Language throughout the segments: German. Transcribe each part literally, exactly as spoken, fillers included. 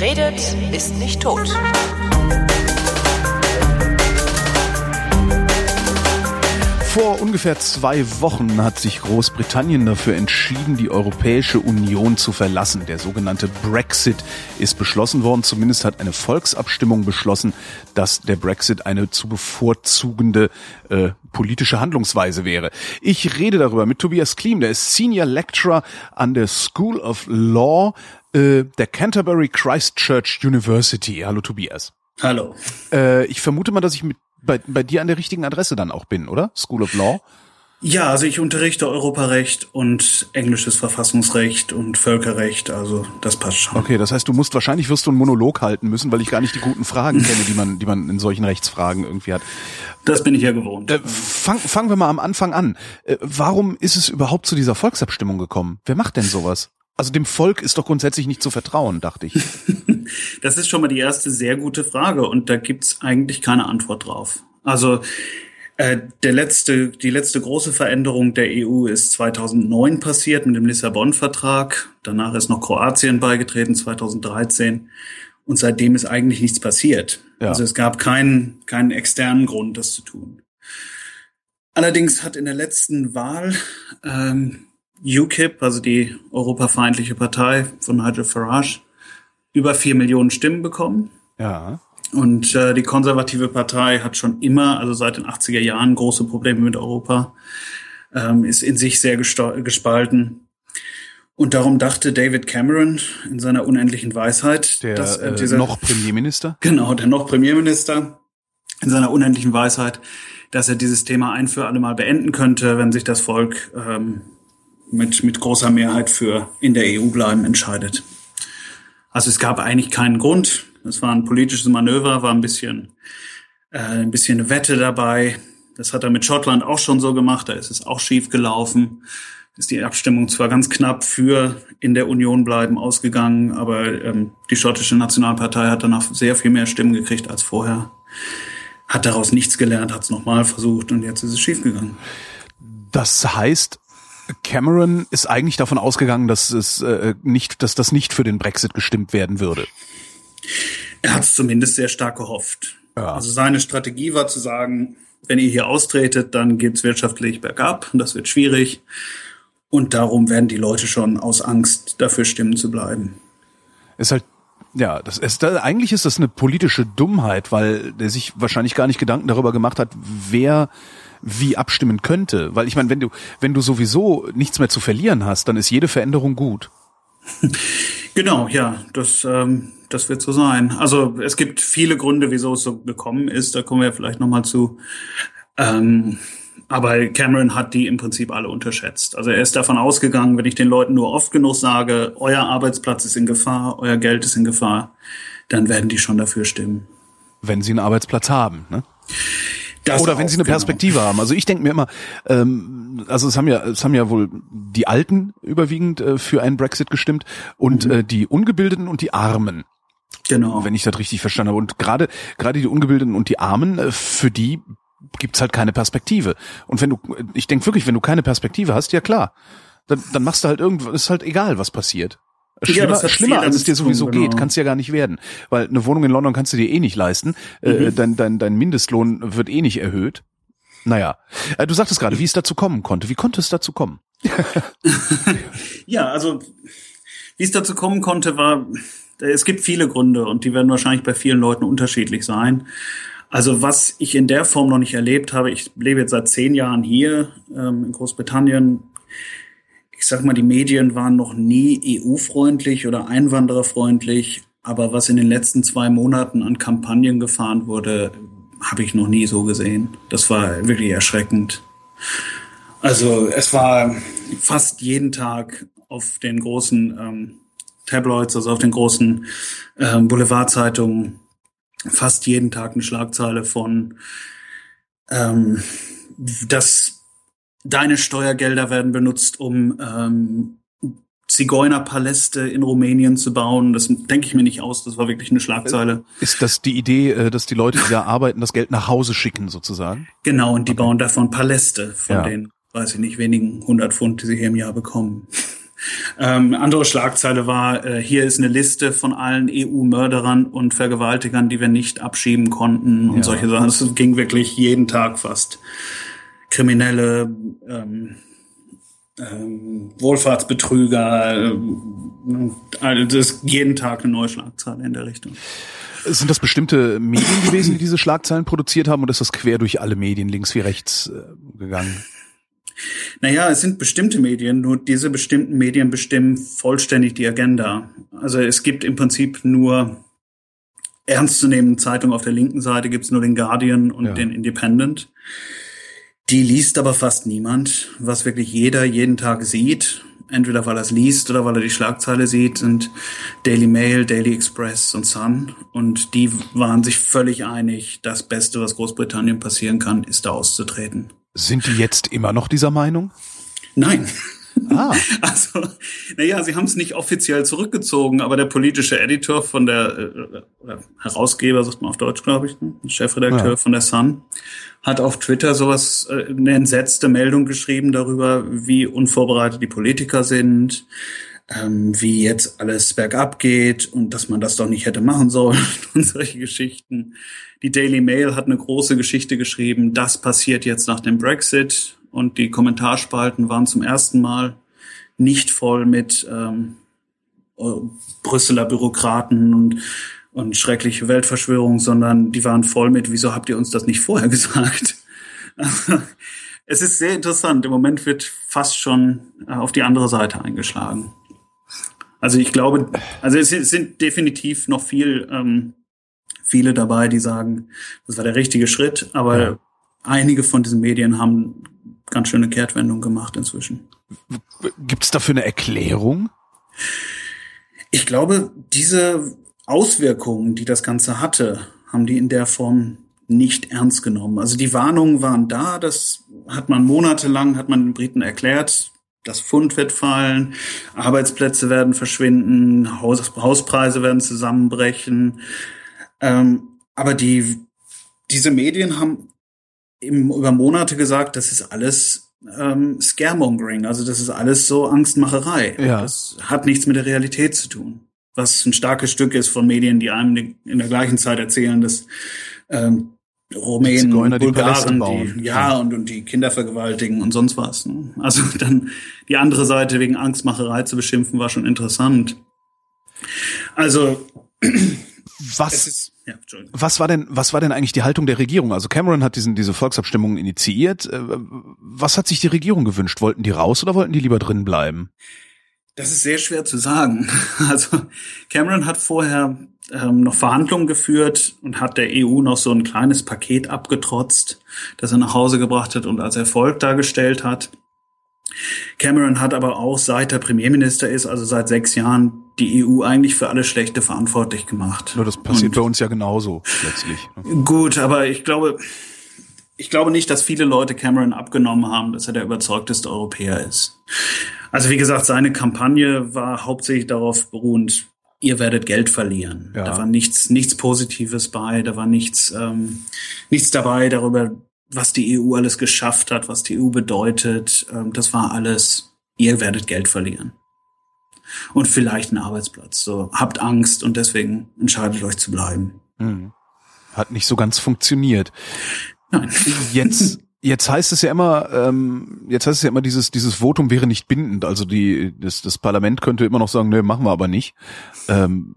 Wer redet, ist nicht tot. Vor ungefähr zwei Wochen hat sich Großbritannien dafür entschieden, die Europäische Union zu verlassen. Der sogenannte Brexit ist beschlossen worden. Zumindest hat eine Volksabstimmung beschlossen, dass der Brexit eine zu bevorzugende äh, politische Handlungsweise wäre. Ich rede darüber mit Tobias Klim, der ist Senior Lecturer an der School of Law äh, der Canterbury Christ Church University. Hallo Tobias. Hallo. Äh, ich vermute mal, dass ich mit Bei, bei dir an der richtigen Adresse dann auch bin, oder? School of Law? Ja, also ich unterrichte Europarecht und englisches Verfassungsrecht und Völkerrecht, also das passt schon. Okay, das heißt, du musst wahrscheinlich wirst du einen Monolog halten müssen, weil ich gar nicht die guten Fragen kenne, die man, die man in solchen Rechtsfragen irgendwie hat. Das bin ich ja gewohnt. Äh, fang, fangen wir mal am Anfang an. Äh, warum ist es überhaupt zu dieser Volksabstimmung gekommen? Wer macht denn sowas? Also dem Volk ist doch grundsätzlich nicht zu vertrauen, dachte ich. Das ist schon mal die erste sehr gute Frage und da gibt's eigentlich keine Antwort drauf. Also äh, der letzte, die letzte große Veränderung der E U ist zweitausendneun passiert mit dem Lissabon-Vertrag. Danach ist noch Kroatien beigetreten, zweitausenddreizehn. Und seitdem ist eigentlich nichts passiert. Ja. Also es gab keinen, keinen externen Grund, das zu tun. Allerdings hat in der letzten Wahl ähm, U K I P, also die europafeindliche Partei von Nigel Farage, über vier Millionen Stimmen bekommen. Ja. Und äh, die konservative Partei hat schon immer, also seit den achtziger Jahren, große Probleme mit Europa, ähm, ist in sich sehr gesta- gespalten. Und darum dachte David Cameron in seiner unendlichen Weisheit, der dass äh, dieser, noch Premierminister? Genau, der noch Premierminister in seiner unendlichen Weisheit, dass er dieses Thema ein für alle Mal beenden könnte, wenn sich das Volk ähm, mit mit großer Mehrheit für in der E U bleiben entscheidet. Also es gab eigentlich keinen Grund. Es war ein politisches Manöver, war ein bisschen äh, ein bisschen eine Wette dabei. Das hat er mit Schottland auch schon so gemacht. Da ist es auch schief gelaufen. Ist die Abstimmung zwar ganz knapp für in der Union bleiben ausgegangen, aber ähm, die schottische Nationalpartei hat danach sehr viel mehr Stimmen gekriegt als vorher. Hat daraus nichts gelernt, hat es nochmal versucht und jetzt ist es schief gegangen. Das heißt, Cameron ist eigentlich davon ausgegangen, dass es äh, nicht, dass das nicht für den Brexit gestimmt werden würde. Er hat es zumindest sehr stark gehofft. Ja. Also seine Strategie war zu sagen, wenn ihr hier austretet, dann geht's wirtschaftlich bergab und das wird schwierig. Und darum werden die Leute schon aus Angst dafür stimmen zu bleiben. Ist halt, ja, das ist, eigentlich ist das eine politische Dummheit, weil der sich wahrscheinlich gar nicht Gedanken darüber gemacht hat, wer wie abstimmen könnte. Weil ich meine, wenn du, wenn du sowieso nichts mehr zu verlieren hast, dann ist jede Veränderung gut. Genau, ja, das, ähm, das wird so sein. Also es gibt viele Gründe, wieso es so gekommen ist. Da kommen wir vielleicht nochmal zu. Ähm, aber Cameron hat die im Prinzip alle unterschätzt. Also er ist davon ausgegangen, wenn ich den Leuten nur oft genug sage, euer Arbeitsplatz ist in Gefahr, euer Geld ist in Gefahr, dann werden die schon dafür stimmen. Wenn sie einen Arbeitsplatz haben, ne? Das Oder wenn sie eine Perspektive genau. haben. Also ich denke mir immer, ähm, also es haben ja, es haben ja wohl die Alten überwiegend äh, für einen Brexit gestimmt und mhm. äh, die Ungebildeten und die Armen. Genau. Wenn ich das richtig verstanden habe. Und gerade gerade die Ungebildeten und die Armen, äh, für die gibt's halt keine Perspektive. Und wenn du, ich denke wirklich, wenn du keine Perspektive hast, ja klar, dann, dann machst du halt irgendwas, ist halt egal, was passiert. Schlimmer, ja, schlimmer als es dir sowieso tun, genau. geht, kann's ja gar nicht werden. Weil eine Wohnung in London kannst du dir eh nicht leisten. Mhm. Äh, dein, dein, dein Mindestlohn wird eh nicht erhöht. Naja, äh, du sagtest gerade, wie es dazu kommen konnte. Wie konnte es dazu kommen? Ja, also wie es dazu kommen konnte, war, es gibt viele Gründe und die werden wahrscheinlich bei vielen Leuten unterschiedlich sein. Also was ich in der Form noch nicht erlebt habe, ich lebe jetzt seit zehn Jahren hier ähm, in Großbritannien. Ich sag mal, die Medien waren noch nie E U-freundlich oder einwandererfreundlich, aber was in den letzten zwei Monaten an Kampagnen gefahren wurde, habe ich noch nie so gesehen. Das war wirklich erschreckend. Also es war fast jeden Tag auf den großen ähm, Tabloids, also auf den großen ähm, Boulevardzeitungen, fast jeden Tag eine Schlagzeile von ähm, dass deine Steuergelder werden benutzt, um ähm, Zigeunerpaläste in Rumänien zu bauen. Das denke ich mir nicht aus. Das war wirklich eine Schlagzeile. Ist das die Idee, dass die Leute, die da arbeiten, das Geld nach Hause schicken sozusagen? Genau, und die okay. bauen davon Paläste von ja. den, weiß ich nicht, wenigen hundert Pfund, die sie hier im Jahr bekommen. Ähm, andere Schlagzeile war, äh, hier ist eine Liste von allen E U-Mörderern und Vergewaltigern, die wir nicht abschieben konnten und ja. solche Sachen. Es ging wirklich jeden Tag fast. Kriminelle, ähm, ähm, Wohlfahrtsbetrüger, äh, also das ist jeden Tag eine neue Schlagzeile in der Richtung. Sind das bestimmte Medien gewesen, die diese Schlagzeilen produziert haben, oder ist das quer durch alle Medien, links wie rechts, äh, gegangen? Naja, es sind bestimmte Medien, nur diese bestimmten Medien bestimmen vollständig die Agenda. Also es gibt im Prinzip nur ernstzunehmende Zeitungen auf der linken Seite, gibt es nur den Guardian und ja. den Independent. Die liest aber fast niemand, was wirklich jeder jeden Tag sieht. Entweder weil er es liest oder weil er die Schlagzeile sieht, sind Daily Mail, Daily Express und Sun. Und die waren sich völlig einig, das Beste, was Großbritannien passieren kann, ist da auszutreten. Sind die jetzt immer noch dieser Meinung? Nein. Ah. Also, naja, sie haben es nicht offiziell zurückgezogen, aber der politische Editor von der, äh, Herausgeber, sagt man auf Deutsch, glaube ich, ne? Chefredakteur ja. von der Sun, hat auf Twitter sowas, äh, eine entsetzte Meldung geschrieben darüber, wie unvorbereitet die Politiker sind, ähm, wie jetzt alles bergab geht und dass man das doch nicht hätte machen sollen und solche Geschichten. Die Daily Mail hat eine große Geschichte geschrieben, das passiert jetzt nach dem Brexit, und die Kommentarspalten waren zum ersten Mal nicht voll mit ähm, Brüsseler Bürokraten und, und schreckliche Weltverschwörung, sondern die waren voll mit, wieso habt ihr uns das nicht vorher gesagt? Also, es ist sehr interessant. Im Moment wird fast schon auf die andere Seite eingeschlagen. Also ich glaube, also es sind definitiv noch viel ähm, viele dabei, die sagen, das war der richtige Schritt, aber ja. einige von diesen Medien haben ganz schöne Kehrtwendung gemacht inzwischen. Gibt es dafür eine Erklärung? Ich glaube, diese Auswirkungen, die das Ganze hatte, haben die in der Form nicht ernst genommen. Also die Warnungen waren da, das hat man monatelang, hat man den Briten erklärt, das Pfund wird fallen, Arbeitsplätze werden verschwinden, Haus, Hauspreise werden zusammenbrechen. Ähm, aber die, diese Medien haben im, über Monate gesagt, das ist alles ähm, Scaremongering, also das ist alles so Angstmacherei. Ja. Das hat nichts mit der Realität zu tun. Was ein starkes Stück ist von Medien, die einem in der gleichen Zeit erzählen, dass ähm, Rumänen, Zigeuner, Bulgaren, die, die ja, ja. Und, und die Kinder vergewaltigen und sonst was. Ne? Also dann die andere Seite wegen Angstmacherei zu beschimpfen, war schon interessant. Also was ist, ja, was war denn was war denn eigentlich die Haltung der Regierung? Also Cameron hat diesen diese Volksabstimmung initiiert. Was hat sich die Regierung gewünscht? Wollten die raus oder wollten die lieber drin bleiben? Das ist sehr schwer zu sagen. Also Cameron hat vorher ähm, noch Verhandlungen geführt und hat der E U noch so ein kleines Paket abgetrotzt, das er nach Hause gebracht hat und als Erfolg dargestellt hat. Cameron hat aber auch, seit er Premierminister ist, also seit sechs Jahren, die E U eigentlich für alles Schlechte verantwortlich gemacht. Nur das passiert und bei uns ja genauso letztlich. Gut, aber ich glaube, ich glaube nicht, dass viele Leute Cameron abgenommen haben, dass er der überzeugteste Europäer ist. Also wie gesagt, seine Kampagne war hauptsächlich darauf beruhend, ihr werdet Geld verlieren. Ja. Da war nichts, nichts Positives bei, da war nichts, ähm, nichts dabei darüber, was die E U alles geschafft hat, was die E U bedeutet. Ähm, das war alles, ihr werdet Geld verlieren. Und vielleicht einen Arbeitsplatz. So, habt Angst und deswegen entscheidet euch zu bleiben. Hm. Hat nicht so ganz funktioniert. Nein. Jetzt Jetzt heißt es ja immer, ähm, jetzt heißt es ja immer, dieses dieses Votum wäre nicht bindend. Also die das, das Parlament könnte immer noch sagen, nee, machen wir aber nicht. Ähm,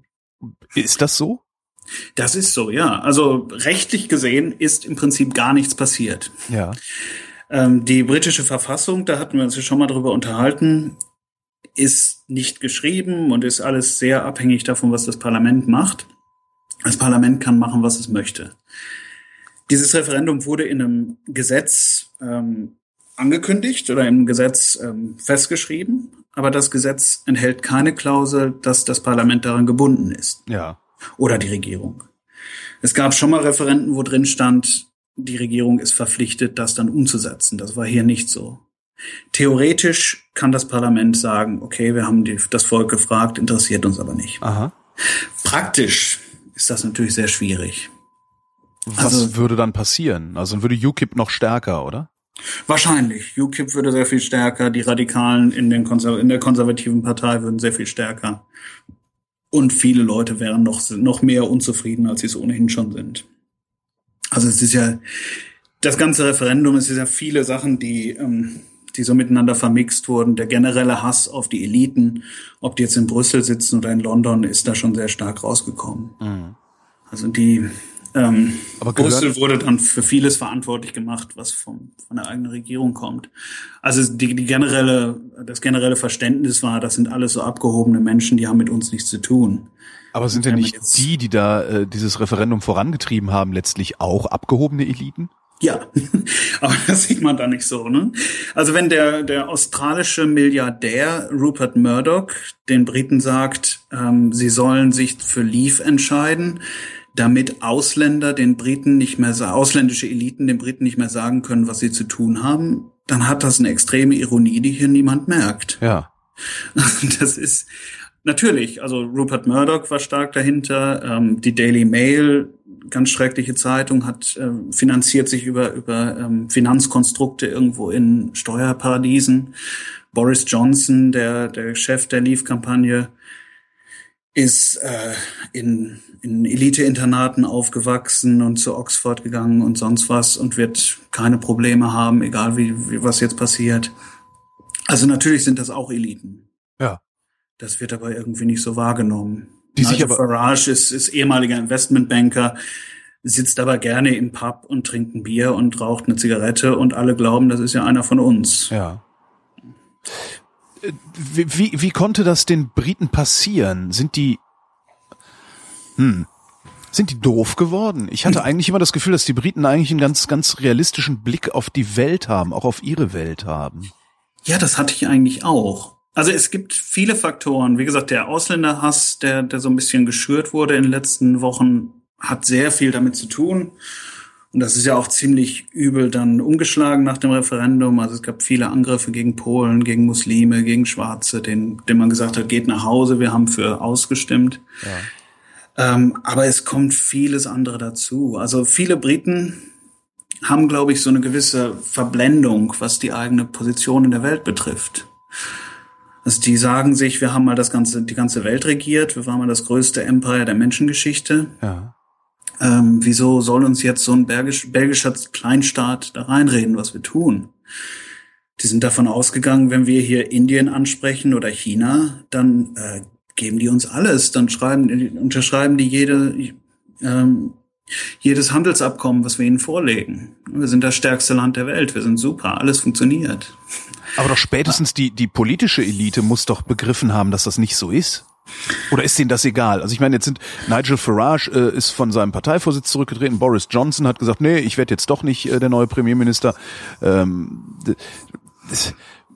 ist das so? Das ist so, ja. Also rechtlich gesehen ist im Prinzip gar nichts passiert. Ja. Ähm, die britische Verfassung, da hatten wir uns ja schon mal drüber unterhalten, ist nicht geschrieben und ist alles sehr abhängig davon, was das Parlament macht. Das Parlament kann machen, was es möchte. Dieses Referendum wurde in einem Gesetz ähm, angekündigt oder im Gesetz ähm, festgeschrieben, aber das Gesetz enthält keine Klausel, dass das Parlament daran gebunden ist. Ja. Oder die Regierung. Es gab schon mal Referenden, wo drin stand, die Regierung ist verpflichtet, das dann umzusetzen. Das war hier nicht so. Theoretisch kann das Parlament sagen, okay, wir haben die, das Volk gefragt, interessiert uns aber nicht. Aha. Praktisch ist das natürlich sehr schwierig. Was also, würde dann passieren? Also dann würde U KIP noch stärker, oder? Wahrscheinlich. U KIP würde sehr viel stärker, die Radikalen in, den Konser- in der konservativen Partei würden sehr viel stärker. Und viele Leute wären noch, noch mehr unzufrieden, als sie es ohnehin schon sind. Also es ist ja, das ganze Referendum, es ist ja viele Sachen, die, ähm, die so miteinander vermixt wurden. Der generelle Hass auf die Eliten, ob die jetzt in Brüssel sitzen oder in London, ist da schon sehr stark rausgekommen. Mhm. Also die, ähm, Aber Brüssel wurde dann für vieles verantwortlich gemacht, was vom, von der eigenen Regierung kommt. Also die, die generelle, das generelle Verständnis war, das sind alles so abgehobene Menschen, die haben mit uns nichts zu tun. Aber sind denn nicht die, die da äh, dieses Referendum vorangetrieben haben, letztlich auch abgehobene Eliten? Ja, aber das sieht man da nicht so, ne? Also wenn der der australische Milliardär Rupert Murdoch den Briten sagt, ähm, sie sollen sich für Leave entscheiden, damit Ausländer den Briten nicht mehr, ausländische Eliten den Briten nicht mehr sagen können, was sie zu tun haben, dann hat das eine extreme Ironie, die hier niemand merkt. Ja. Das ist natürlich, also Rupert Murdoch war stark dahinter, ähm, die Daily Mail, ganz schreckliche Zeitung, hat äh, finanziert sich über über ähm, Finanzkonstrukte irgendwo in Steuerparadiesen. Boris Johnson, der der Chef der Leave-Kampagne, ist äh, in in Elite-Internaten aufgewachsen und zu Oxford gegangen und sonst was und wird keine Probleme haben, egal wie, wie was jetzt passiert. Also natürlich sind das auch Eliten. Ja. Das wird aber irgendwie nicht so wahrgenommen. Die sich aber Farage ist, ist ehemaliger Investmentbanker, sitzt aber gerne im Pub und trinkt ein Bier und raucht eine Zigarette und alle glauben, das ist ja einer von uns. Ja. Wie, wie, wie konnte das den Briten passieren? Sind die, hm, sind die doof geworden? Ich hatte eigentlich immer das Gefühl, dass die Briten eigentlich einen ganz, ganz realistischen Blick auf die Welt haben, auch auf ihre Welt haben. Ja, das hatte ich eigentlich auch. Also es gibt viele Faktoren. Wie gesagt, der Ausländerhass, der, der so ein bisschen geschürt wurde in den letzten Wochen, hat sehr viel damit zu tun. Und das ist ja auch ziemlich übel dann umgeschlagen nach dem Referendum. Also es gab viele Angriffe gegen Polen, gegen Muslime, gegen Schwarze, denen, denen man gesagt hat, geht nach Hause, wir haben für ausgestimmt. Ja. Ähm, aber es kommt vieles andere dazu. Also viele Briten haben, glaube ich, so eine gewisse Verblendung, was die eigene Position in der Welt betrifft. Also die sagen sich, wir haben mal das ganze, die ganze Welt regiert, wir waren mal das größte Empire der Menschengeschichte. Ja. Ähm, wieso soll uns jetzt so ein belgisch, belgischer Kleinstaat da reinreden, was wir tun? Die sind davon ausgegangen, wenn wir hier Indien ansprechen oder China, dann äh, geben die uns alles. Dann schreiben, unterschreiben die jede, ähm, jedes Handelsabkommen, was wir ihnen vorlegen. Wir sind das stärkste Land der Welt. Wir sind super. Alles funktioniert. Aber doch spätestens die, die politische Elite muss doch begriffen haben, dass das nicht so ist. Oder ist denen das egal? Also ich meine, jetzt sind Nigel Farage äh, ist von seinem Parteivorsitz zurückgetreten. Boris Johnson hat gesagt, nee, ich werde jetzt doch nicht äh, der neue Premierminister. Ähm, das,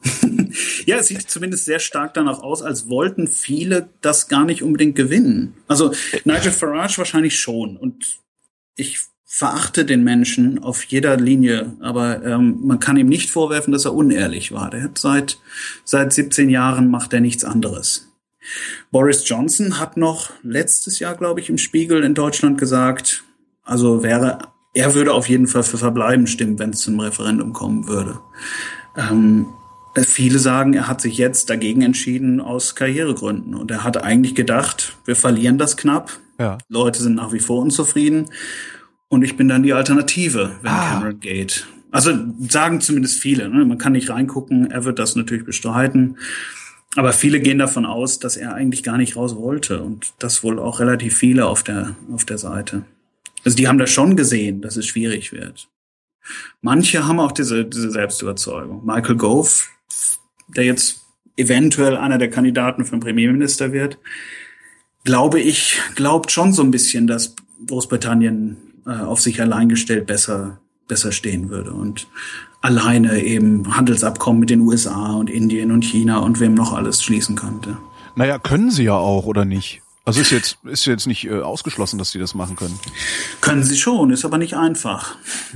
ja, es sieht zumindest sehr stark danach aus, als wollten viele das gar nicht unbedingt gewinnen. Also Nigel Farage wahrscheinlich schon. Und ich verachte den Menschen auf jeder Linie, aber ähm, man kann ihm nicht vorwerfen, dass er unehrlich war. Der hat seit seit siebzehn Jahren macht er nichts anderes. Boris Johnson hat noch letztes Jahr, glaube ich, im Spiegel in Deutschland gesagt, also wäre, er würde auf jeden Fall für Verbleiben stimmen, wenn es zum Referendum kommen würde. Ähm, viele sagen, er hat sich jetzt dagegen entschieden aus Karrieregründen und er hat eigentlich gedacht, wir verlieren das knapp. Ja. Leute sind nach wie vor unzufrieden und ich bin dann die Alternative, wenn ah. Cameron geht. Also sagen zumindest viele, ne? Man kann nicht reingucken, er wird das natürlich bestreiten. Aber viele gehen davon aus, dass er eigentlich gar nicht raus wollte und das wohl auch relativ viele auf der auf der Seite. Also die haben das schon gesehen, dass es schwierig wird. Manche haben auch diese diese Selbstüberzeugung. Michael Gove, der jetzt eventuell einer der Kandidaten für den Premierminister wird, glaube ich, glaubt schon so ein bisschen, dass Großbritannien äh, auf sich allein gestellt besser besser stehen würde und alleine eben Handelsabkommen mit den U S A und Indien und China und wem noch alles schließen könnte. Naja, können sie ja auch, oder nicht? Also ist jetzt ist jetzt nicht äh, ausgeschlossen, dass sie das machen können. Können sie schon, ist aber nicht einfach.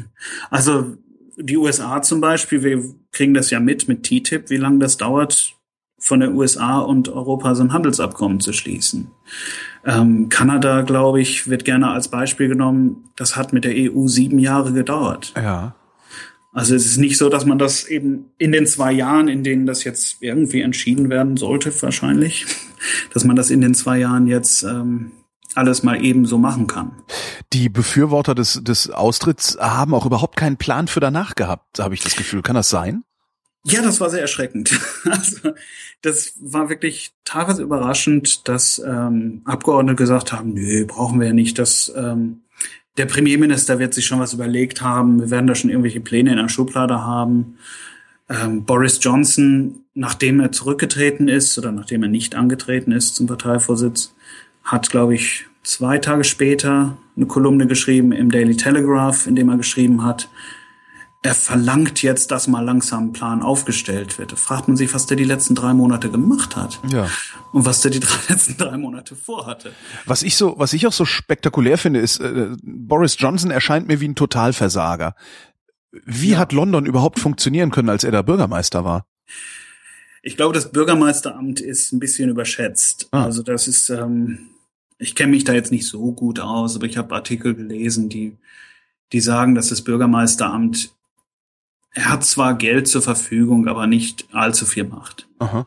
Also die U S A zum Beispiel, wir kriegen das ja mit, mit T T I P, wie lange das dauert, von der U S A und Europa so ein Handelsabkommen zu schließen. Ähm, Kanada, glaube ich, wird gerne als Beispiel genommen, das hat mit der E U sieben Jahre gedauert. Ja. Also es ist nicht so, dass man das eben in den zwei Jahren, in denen das jetzt irgendwie entschieden werden sollte, wahrscheinlich, dass man das in den zwei Jahren jetzt ähm, alles mal eben so machen kann. Die Befürworter des, des Austritts haben auch überhaupt keinen Plan für danach gehabt, habe ich das Gefühl. Kann das sein? Ja, das war sehr erschreckend. Also das war wirklich teilweise überraschend, dass ähm, Abgeordnete gesagt haben, nö, brauchen wir ja nicht, dass ähm, der Premierminister wird sich schon was überlegt haben, wir werden da schon irgendwelche Pläne in der Schublade haben. Ähm, Boris Johnson, nachdem er zurückgetreten ist oder nachdem er nicht angetreten ist zum Parteivorsitz, hat, glaube ich, zwei Tage später eine Kolumne geschrieben im Daily Telegraph, in dem er geschrieben hat, er verlangt jetzt, dass mal langsam ein Plan aufgestellt wird. Da fragt man sich, was der die letzten drei Monate gemacht hat. Ja. Und was der die drei, letzten drei Monate vorhatte. Was ich so, was ich auch so spektakulär finde, ist, äh, Boris Johnson erscheint mir wie ein Totalversager. Wie ja. hat London überhaupt funktionieren können, als er da Bürgermeister war? Ich glaube, das Bürgermeisteramt ist ein bisschen überschätzt. Ah. Also das ist, ähm, ich kenne mich da jetzt nicht so gut aus, aber ich habe Artikel gelesen, die, die sagen, dass das Bürgermeisteramt, er hat zwar Geld zur Verfügung, aber nicht allzu viel Macht. Aha.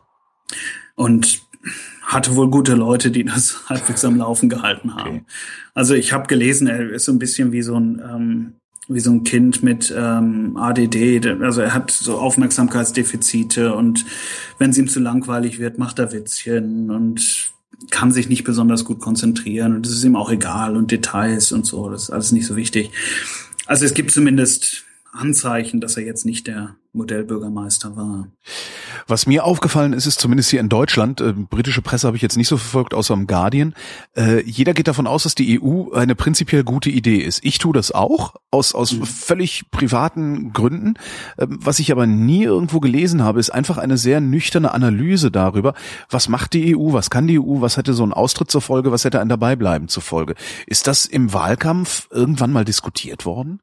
Und hatte wohl gute Leute, die das halbwegs am Laufen gehalten haben. Okay. Also ich habe gelesen, er ist so ein bisschen wie so ein ähm, wie so ein Kind mit ähm, A D D. Also er hat so Aufmerksamkeitsdefizite und wenn es ihm zu langweilig wird, macht er Witzchen und kann sich nicht besonders gut konzentrieren und das ist ihm auch egal und Details und so, das ist alles nicht so wichtig. Also es gibt zumindest Anzeichen, dass er jetzt nicht der Modellbürgermeister war. Was mir aufgefallen ist, ist zumindest hier in Deutschland, äh, britische Presse habe ich jetzt nicht so verfolgt, außer im Guardian, äh, jeder geht davon aus, dass die E U eine prinzipiell gute Idee ist. Ich tue das auch, aus aus mhm. völlig privaten Gründen. Äh, was ich aber nie irgendwo gelesen habe, ist einfach eine sehr nüchterne Analyse darüber, was macht die E U, was kann die E U, was hätte so ein Austritt zur Folge, was hätte ein Dabeibleiben zur Folge. Ist das im Wahlkampf irgendwann mal diskutiert worden?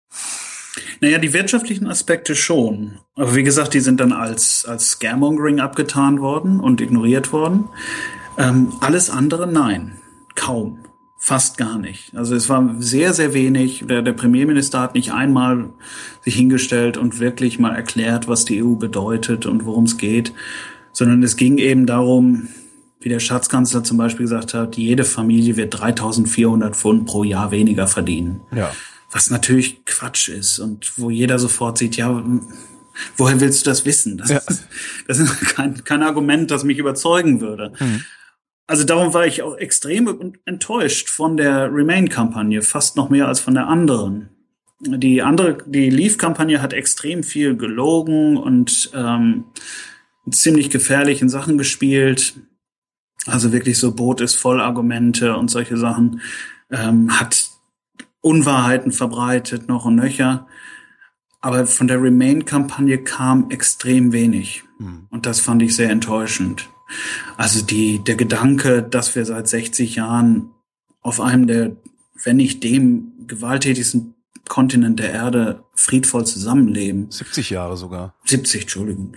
Naja, die wirtschaftlichen Aspekte schon. Aber wie gesagt, die sind dann als als Scaremongering abgetan worden und ignoriert worden. Ähm, alles andere nein, kaum, fast gar nicht. Also es war sehr, sehr wenig. Der, der Premierminister hat nicht einmal sich hingestellt und wirklich mal erklärt, was die E U bedeutet und worum es geht, sondern es ging eben darum, wie der Schatzkanzler zum Beispiel gesagt hat, jede Familie wird dreitausendvierhundert Pfund pro Jahr weniger verdienen. Ja. Was natürlich Quatsch ist und wo jeder sofort sieht, ja, woher willst du das wissen? Das, ja. ist, das ist kein, kein Argument, das mich überzeugen würde. Mhm. Also darum war ich auch extrem enttäuscht von der Remain-Kampagne, fast noch mehr als von der anderen. Die andere, die Leave-Kampagne hat extrem viel gelogen und ähm, ziemlich gefährlichen Sachen gespielt. Also wirklich so Boot ist voll Argumente und solche Sachen. Ähm, hat Unwahrheiten verbreitet, noch und nöcher. Aber von der Remain-Kampagne kam extrem wenig. Mhm. Und das fand ich sehr enttäuschend. Also die, der Gedanke, dass wir seit sechzig Jahren auf einem der, wenn nicht dem gewalttätigsten Kontinent der Erde friedvoll zusammenleben. siebzig Jahre sogar. siebzig, Entschuldigung.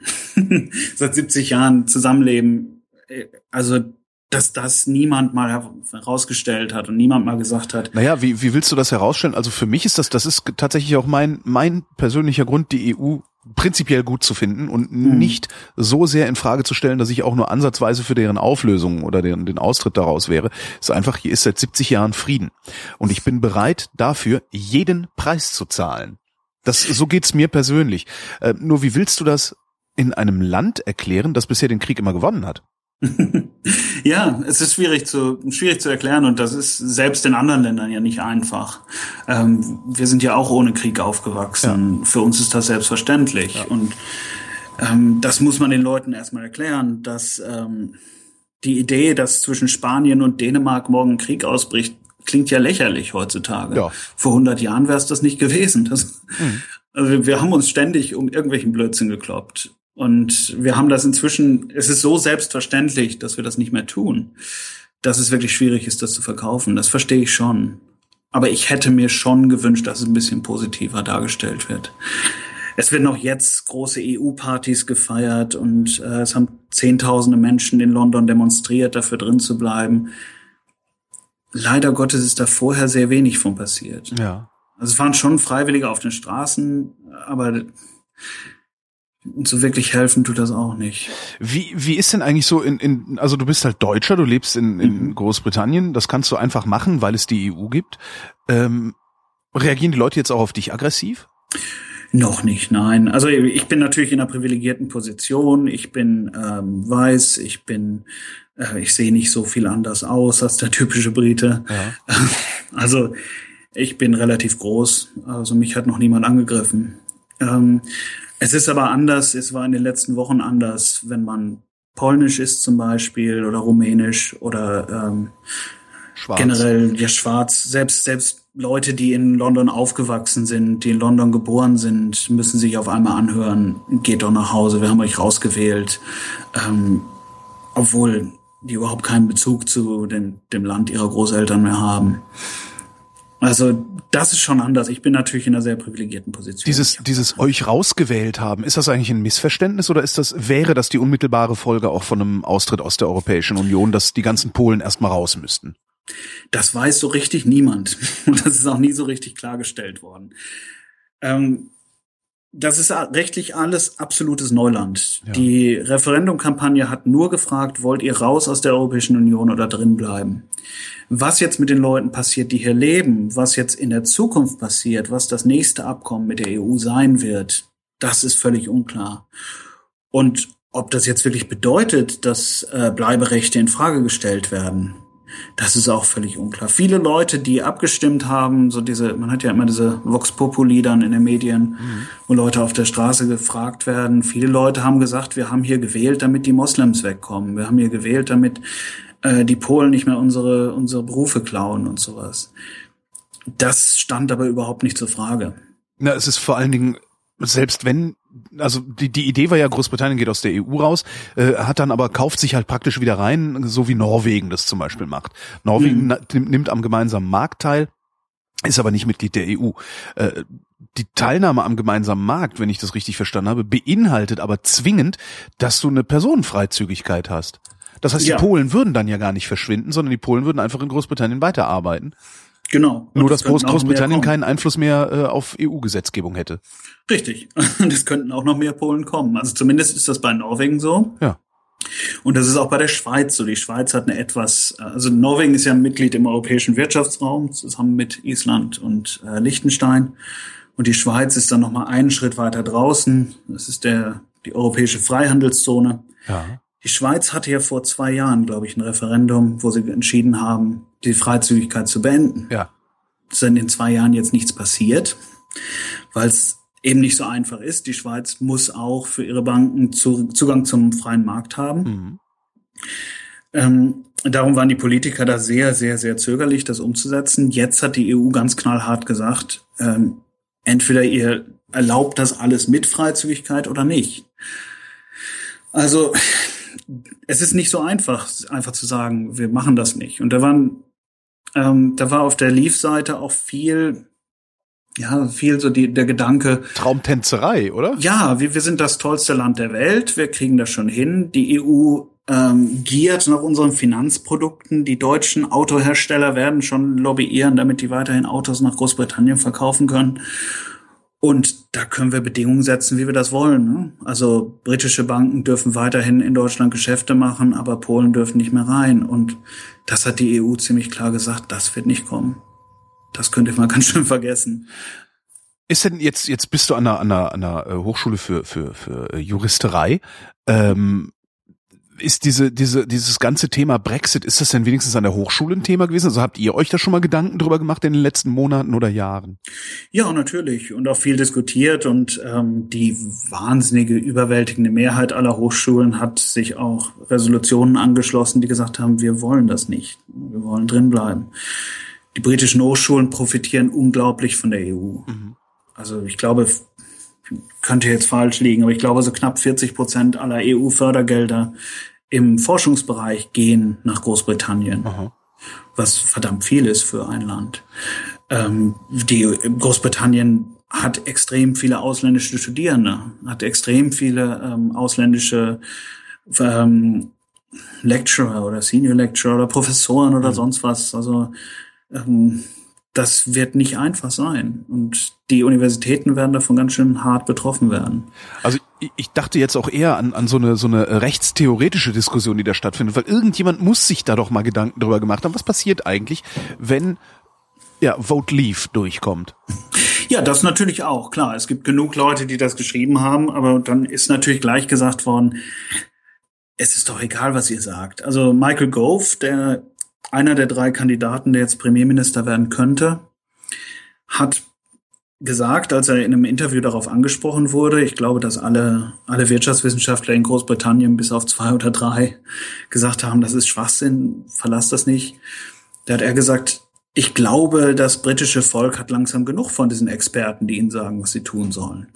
Seit siebzig Jahren zusammenleben. Also, dass das niemand mal herausgestellt hat und niemand mal gesagt hat. Naja, wie, wie willst du das herausstellen? Also für mich ist das, das ist tatsächlich auch mein, mein persönlicher Grund, die E U prinzipiell gut zu finden und hm. nicht so sehr in Frage zu stellen, dass ich auch nur ansatzweise für deren Auflösung oder den, den Austritt daraus wäre. Es ist einfach, hier ist seit siebzig Jahren Frieden. Und ich bin bereit, dafür jeden Preis zu zahlen. Das, so geht's mir persönlich. Äh, nur wie willst du das in einem Land erklären, das bisher den Krieg immer gewonnen hat? Ja, es ist schwierig zu schwierig zu erklären und das ist selbst in anderen Ländern ja nicht einfach. Ähm, wir sind ja auch ohne Krieg aufgewachsen. Ja. Für uns ist das selbstverständlich. Ja. Und ähm, das muss man den Leuten erstmal erklären, dass ähm, die Idee, dass zwischen Spanien und Dänemark morgen ein Krieg ausbricht, klingt ja lächerlich heutzutage. Ja. Vor hundert Jahren wäre es das nicht gewesen. Das, mhm. Also wir haben uns ständig um irgendwelchen Blödsinn gekloppt. Und wir haben das inzwischen, es ist so selbstverständlich, dass wir das nicht mehr tun, dass es wirklich schwierig ist, das zu verkaufen. Das verstehe ich schon. Aber ich hätte mir schon gewünscht, dass es ein bisschen positiver dargestellt wird. Es werden auch jetzt große E U-Partys gefeiert und äh, es haben Zehntausende Menschen in London demonstriert, dafür drin zu bleiben. Leider Gottes ist da vorher sehr wenig von passiert. Ja. Also es waren schon Freiwillige auf den Straßen, aber so wirklich helfen tut das auch nicht. Wie wie ist denn eigentlich so in, in also du bist halt Deutscher, du lebst in, in Mhm. Großbritannien, das kannst du einfach machen, weil es die E U gibt. Ähm, reagieren die Leute jetzt auch auf dich aggressiv? Noch nicht, nein. Also ich bin natürlich in einer privilegierten Position. Ich bin ähm, weiß, ich bin, äh, ich sehe nicht so viel anders aus als der typische Brite. Ja. Also ich bin relativ groß. Also mich hat noch niemand angegriffen. Ähm, es ist aber anders. Es war in den letzten Wochen anders, wenn man Polnisch ist zum Beispiel oder Rumänisch oder ähm, Schwarz. generell ja schwarz. Selbst selbst Leute, die in London aufgewachsen sind, die in London geboren sind, müssen sich auf einmal anhören, geht doch nach Hause, wir haben euch rausgewählt. Ähm, obwohl die überhaupt keinen Bezug zu dem, dem Land ihrer Großeltern mehr haben. Also das ist schon anders. Ich bin natürlich in einer sehr privilegierten Position. Dieses, dieses euch rausgewählt haben, ist das eigentlich ein Missverständnis oder ist das, wäre das die unmittelbare Folge auch von einem Austritt aus der Europäischen Union, dass die ganzen Polen erstmal raus müssten? Das weiß so richtig niemand. Und das ist auch nie so richtig klargestellt worden. Ähm, das ist rechtlich alles absolutes Neuland. Ja. Die Referendumkampagne hat nur gefragt, wollt ihr raus aus der Europäischen Union oder drin bleiben? Was jetzt mit den Leuten passiert, die hier leben, was jetzt in der Zukunft passiert, was das nächste Abkommen mit der E U sein wird, das ist völlig unklar. Und ob das jetzt wirklich bedeutet, dass äh, Bleiberechte in Frage gestellt werden, das ist auch völlig unklar. Viele Leute, die abgestimmt haben, so diese, man hat ja immer diese Vox Populi dann in den Medien, mhm. wo Leute auf der Straße gefragt werden. Viele Leute haben gesagt, wir haben hier gewählt, damit die Moslems wegkommen. Wir haben hier gewählt, damit äh, die Polen nicht mehr unsere unsere Berufe klauen und sowas. Das stand aber überhaupt nicht zur Frage. Na, es ist vor allen Dingen, selbst wenn, also die die Idee war ja, Großbritannien geht aus der E U raus, äh, hat dann aber, kauft sich halt praktisch wieder rein, so wie Norwegen das zum Beispiel macht. Norwegen mhm. nimmt, nimmt am gemeinsamen Markt teil, ist aber nicht Mitglied der E U. Äh, die Teilnahme am gemeinsamen Markt, wenn ich das richtig verstanden habe, beinhaltet aber zwingend, dass du eine Personenfreizügigkeit hast. Das heißt, ja. die Polen würden dann ja gar nicht verschwinden, sondern die Polen würden einfach in Großbritannien weiterarbeiten. Genau. Nur, dass Groß- Großbritannien keinen Einfluss mehr äh, auf E U-Gesetzgebung hätte. Richtig. Es könnten auch noch mehr Polen kommen. Also zumindest ist das bei Norwegen so. Ja. Und das ist auch bei der Schweiz so. Die Schweiz hat eine etwas, also Norwegen ist ja ein Mitglied im europäischen Wirtschaftsraum, zusammen mit Island und äh, Liechtenstein. Und die Schweiz ist dann noch mal einen Schritt weiter draußen. Das ist der die europäische Freihandelszone. Ja. Die Schweiz hatte ja vor zwei Jahren, glaube ich, ein Referendum, wo sie entschieden haben, die Freizügigkeit zu beenden. Ja. Es ist in den zwei Jahren jetzt nichts passiert, weil es eben nicht so einfach ist. Die Schweiz muss auch für ihre Banken zu, Zugang zum freien Markt haben. Mhm. Ähm, darum waren die Politiker da sehr, sehr, sehr zögerlich, das umzusetzen. Jetzt hat die E U ganz knallhart gesagt, ähm, entweder ihr erlaubt das alles mit Freizügigkeit oder nicht. Also es ist nicht so einfach, einfach zu sagen, wir machen das nicht. Und da waren, ähm, da war auf der Leave-Seite auch viel, ja, viel so die, der Gedanke. Traumtänzerei, oder? Ja, wir, wir sind das tollste Land der Welt, wir kriegen das schon hin. Die E U ähm, giert nach unseren Finanzprodukten. Die deutschen Autohersteller werden schon lobbyieren, damit die weiterhin Autos nach Großbritannien verkaufen können. Und da können wir Bedingungen setzen, wie wir das wollen. Ne? Also britische Banken dürfen weiterhin in Deutschland Geschäfte machen, aber Polen dürfen nicht mehr rein. Und das hat die E U ziemlich klar gesagt, das wird nicht kommen. Das könnt ihr mal ganz schön vergessen. Ist denn jetzt, jetzt bist du an einer, an einer, an einer Hochschule für, für, für Juristerei. Ähm, ist diese, diese, dieses ganze Thema Brexit, ist das denn wenigstens an der Hochschule ein Thema gewesen? Also habt ihr euch da schon mal Gedanken drüber gemacht in den letzten Monaten oder Jahren? Ja, natürlich. Und auch viel diskutiert. Und ähm, die wahnsinnige, überwältigende Mehrheit aller Hochschulen hat sich auch Resolutionen angeschlossen, die gesagt haben, wir wollen das nicht. Wir wollen drinbleiben. Die britischen Hochschulen profitieren unglaublich von der E U. Mhm. Also ich glaube, könnte jetzt falsch liegen, aber ich glaube, so knapp vierzig Prozent aller E U-Fördergelder im Forschungsbereich gehen nach Großbritannien, Aha. was verdammt viel ist für ein Land. Ähm, die Großbritannien hat extrem viele ausländische Studierende, hat extrem viele ähm, ausländische ähm, Lecturer oder Senior Lecturer oder Professoren oder mhm. sonst was. Also ähm, das wird nicht einfach sein. Und die Universitäten werden davon ganz schön hart betroffen werden. Also ich, ich dachte jetzt auch eher an, an so eine, so eine rechtstheoretische Diskussion, die da stattfindet, weil irgendjemand muss sich da doch mal Gedanken darüber gemacht haben, was passiert eigentlich, wenn ja Vote Leave durchkommt. Ja, das natürlich auch, klar. Es gibt genug Leute, die das geschrieben haben, aber dann ist natürlich gleich gesagt worden, es ist doch egal, was ihr sagt. Also Michael Gove, der einer der drei Kandidaten, der jetzt Premierminister werden könnte, hat gesagt, als er in einem Interview darauf angesprochen wurde, ich glaube, dass alle, alle Wirtschaftswissenschaftler in Großbritannien bis auf zwei oder drei gesagt haben, das ist Schwachsinn, verlasst das nicht. Da hat er gesagt, ich glaube, das britische Volk hat langsam genug von diesen Experten, die ihnen sagen, was sie tun sollen.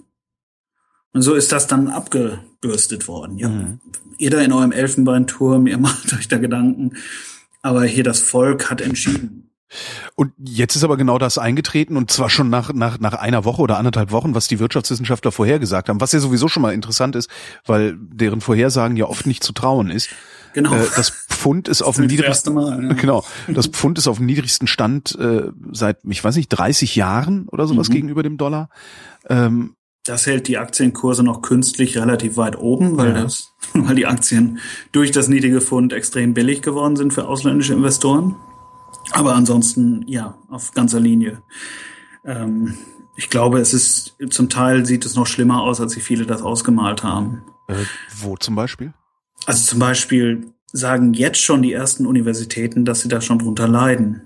Und so ist das dann abgebürstet worden. Ja, mhm. Ihr da in eurem Elfenbeinturm, ihr macht euch da Gedanken, aber hier das Volk hat entschieden. Und jetzt ist aber genau das eingetreten, und zwar schon nach, nach, nach einer Woche oder anderthalb Wochen, was die Wirtschaftswissenschaftler vorhergesagt haben, was ja sowieso schon mal interessant ist, weil deren Vorhersagen ja oft nicht zu trauen ist. Genau. Äh, das Pfund ist auf dem niedrigsten, Mal, ja. genau, das Pfund ist auf dem niedrigsten Stand äh, seit, ich weiß nicht, dreißig Jahren oder sowas mhm. gegenüber dem Dollar. Ähm, Das hält die Aktienkurse noch künstlich relativ weit oben, weil ja. das, weil die Aktien durch das niedrige Pfund extrem billig geworden sind für ausländische Investoren. Aber ansonsten, ja, auf ganzer Linie. Ähm, ich glaube, es ist, zum Teil sieht es noch schlimmer aus, als sich viele das ausgemalt haben. Äh, wo zum Beispiel? Also zum Beispiel sagen jetzt schon die ersten Universitäten, dass sie da schon drunter leiden.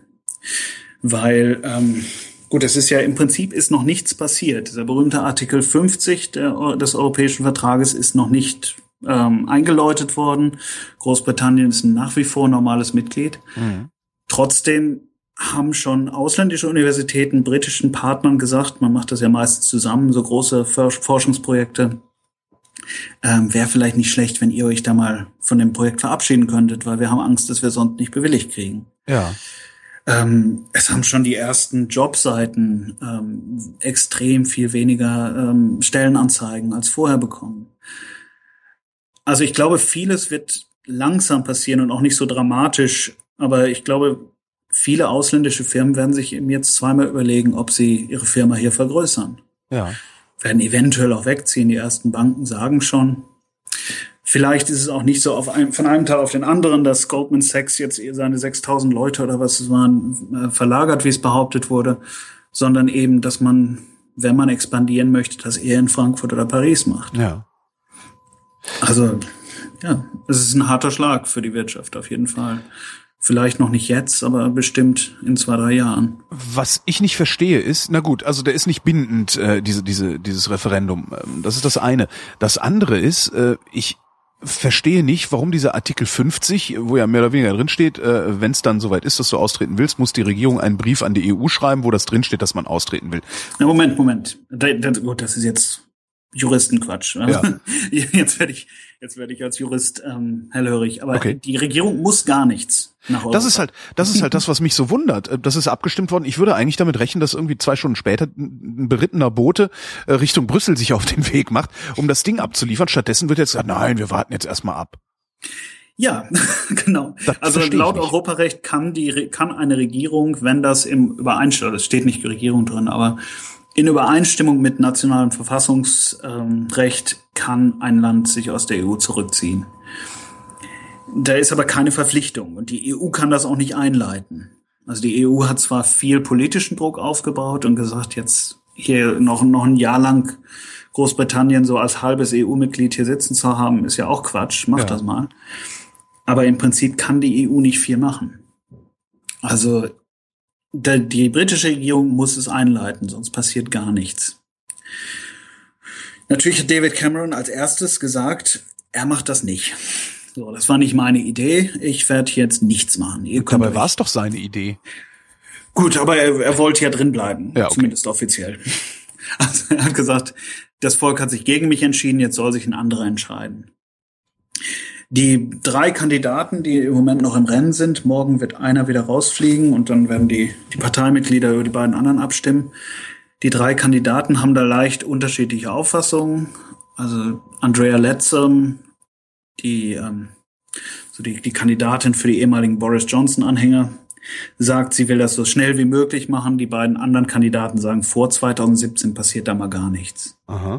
Weil, ähm, gut, es ist ja im Prinzip ist noch nichts passiert. Dieser berühmte Artikel fünfzig der, des Europäischen Vertrages ist noch nicht ähm, eingeläutet worden. Großbritannien ist nach wie vor normales Mitglied. Mhm. Trotzdem haben schon ausländische Universitäten britischen Partnern gesagt, man macht das ja meistens zusammen, so große Forschungsprojekte, ähm, wäre vielleicht nicht schlecht, wenn ihr euch da mal von dem Projekt verabschieden könntet, weil wir haben Angst, dass wir sonst nicht bewilligt kriegen. Ja. Ähm, es haben schon die ersten Jobseiten ähm, extrem viel weniger ähm, Stellenanzeigen als vorher bekommen. Also ich glaube, vieles wird langsam passieren und auch nicht so dramatisch. Aber ich glaube, viele ausländische Firmen werden sich eben jetzt zweimal überlegen, ob sie ihre Firma hier vergrößern. Ja. Werden eventuell auch wegziehen. Die ersten Banken sagen schon. Vielleicht ist es auch nicht so auf einem, von einem Tag auf den anderen, dass Goldman Sachs jetzt seine sechstausend Leute oder was es waren, verlagert, wie es behauptet wurde, sondern eben, dass man, wenn man expandieren möchte, das eher in Frankfurt oder Paris macht. Ja. Also, ja, es ist ein harter Schlag für die Wirtschaft auf jeden Fall. Vielleicht noch nicht jetzt, aber bestimmt in zwei, drei Jahren. Was ich nicht verstehe ist, na gut, also der ist nicht bindend, äh, diese, diese, dieses Referendum. Das ist das eine. Das andere ist, äh, ich verstehe nicht, warum dieser Artikel fünfzig, wo ja mehr oder weniger drin steht, äh, wenn es dann soweit ist, dass du austreten willst, muss die Regierung einen Brief an die E U schreiben, wo das drin steht, dass man austreten will. Na, Moment, Moment. Das, gut, das ist jetzt Juristenquatsch. Ja. Jetzt werde ich, jetzt werde ich als Jurist ähm, hellhörig. Aber okay. Die Regierung muss gar nichts nach Europa. Das ist halt, das ist halt das, was mich so wundert. Das ist abgestimmt worden. Ich würde eigentlich damit rechnen, dass irgendwie zwei Stunden später ein berittener Bote äh, Richtung Brüssel sich auf den Weg macht, um das Ding abzuliefern. Stattdessen wird jetzt gesagt, nein, wir warten jetzt erstmal ab. Ja, genau. Das also laut Europarecht kann die, kann eine Regierung, wenn das im Übereinstimmung, es steht nicht Regierung drin, aber in Übereinstimmung mit nationalem Verfassungsrecht kann ein Land sich aus der E U zurückziehen. Da ist aber keine Verpflichtung und die E U kann das auch nicht einleiten. Also die E U hat zwar viel politischen Druck aufgebaut und gesagt, jetzt hier noch, noch ein Jahr lang Großbritannien so als halbes E U-Mitglied hier sitzen zu haben, ist ja auch Quatsch, macht ja. das mal. Aber im Prinzip kann die E U nicht viel machen. Also die britische Regierung muss es einleiten, sonst passiert gar nichts. Natürlich hat David Cameron als erstes gesagt, er macht das nicht. So, das war nicht meine Idee. Ich werde jetzt nichts machen. Ihr könnt Dabei war es doch seine Idee. Gut, aber er, er wollte ja drin bleiben, ja, okay. Zumindest offiziell. Also er hat gesagt, das Volk hat sich gegen mich entschieden, jetzt soll sich ein anderer entscheiden. Die drei Kandidaten, die im Moment noch im Rennen sind, morgen wird einer wieder rausfliegen und dann werden die, die Parteimitglieder über die beiden anderen abstimmen. Die drei Kandidaten haben da leicht unterschiedliche Auffassungen. Also Andrea Leadsom, die, ähm, so die, die Kandidatin für die ehemaligen Boris Johnson-Anhänger, sagt, sie will das so schnell wie möglich machen. Die beiden anderen Kandidaten sagen, vor zwanzig siebzehn passiert da mal gar nichts. Aha.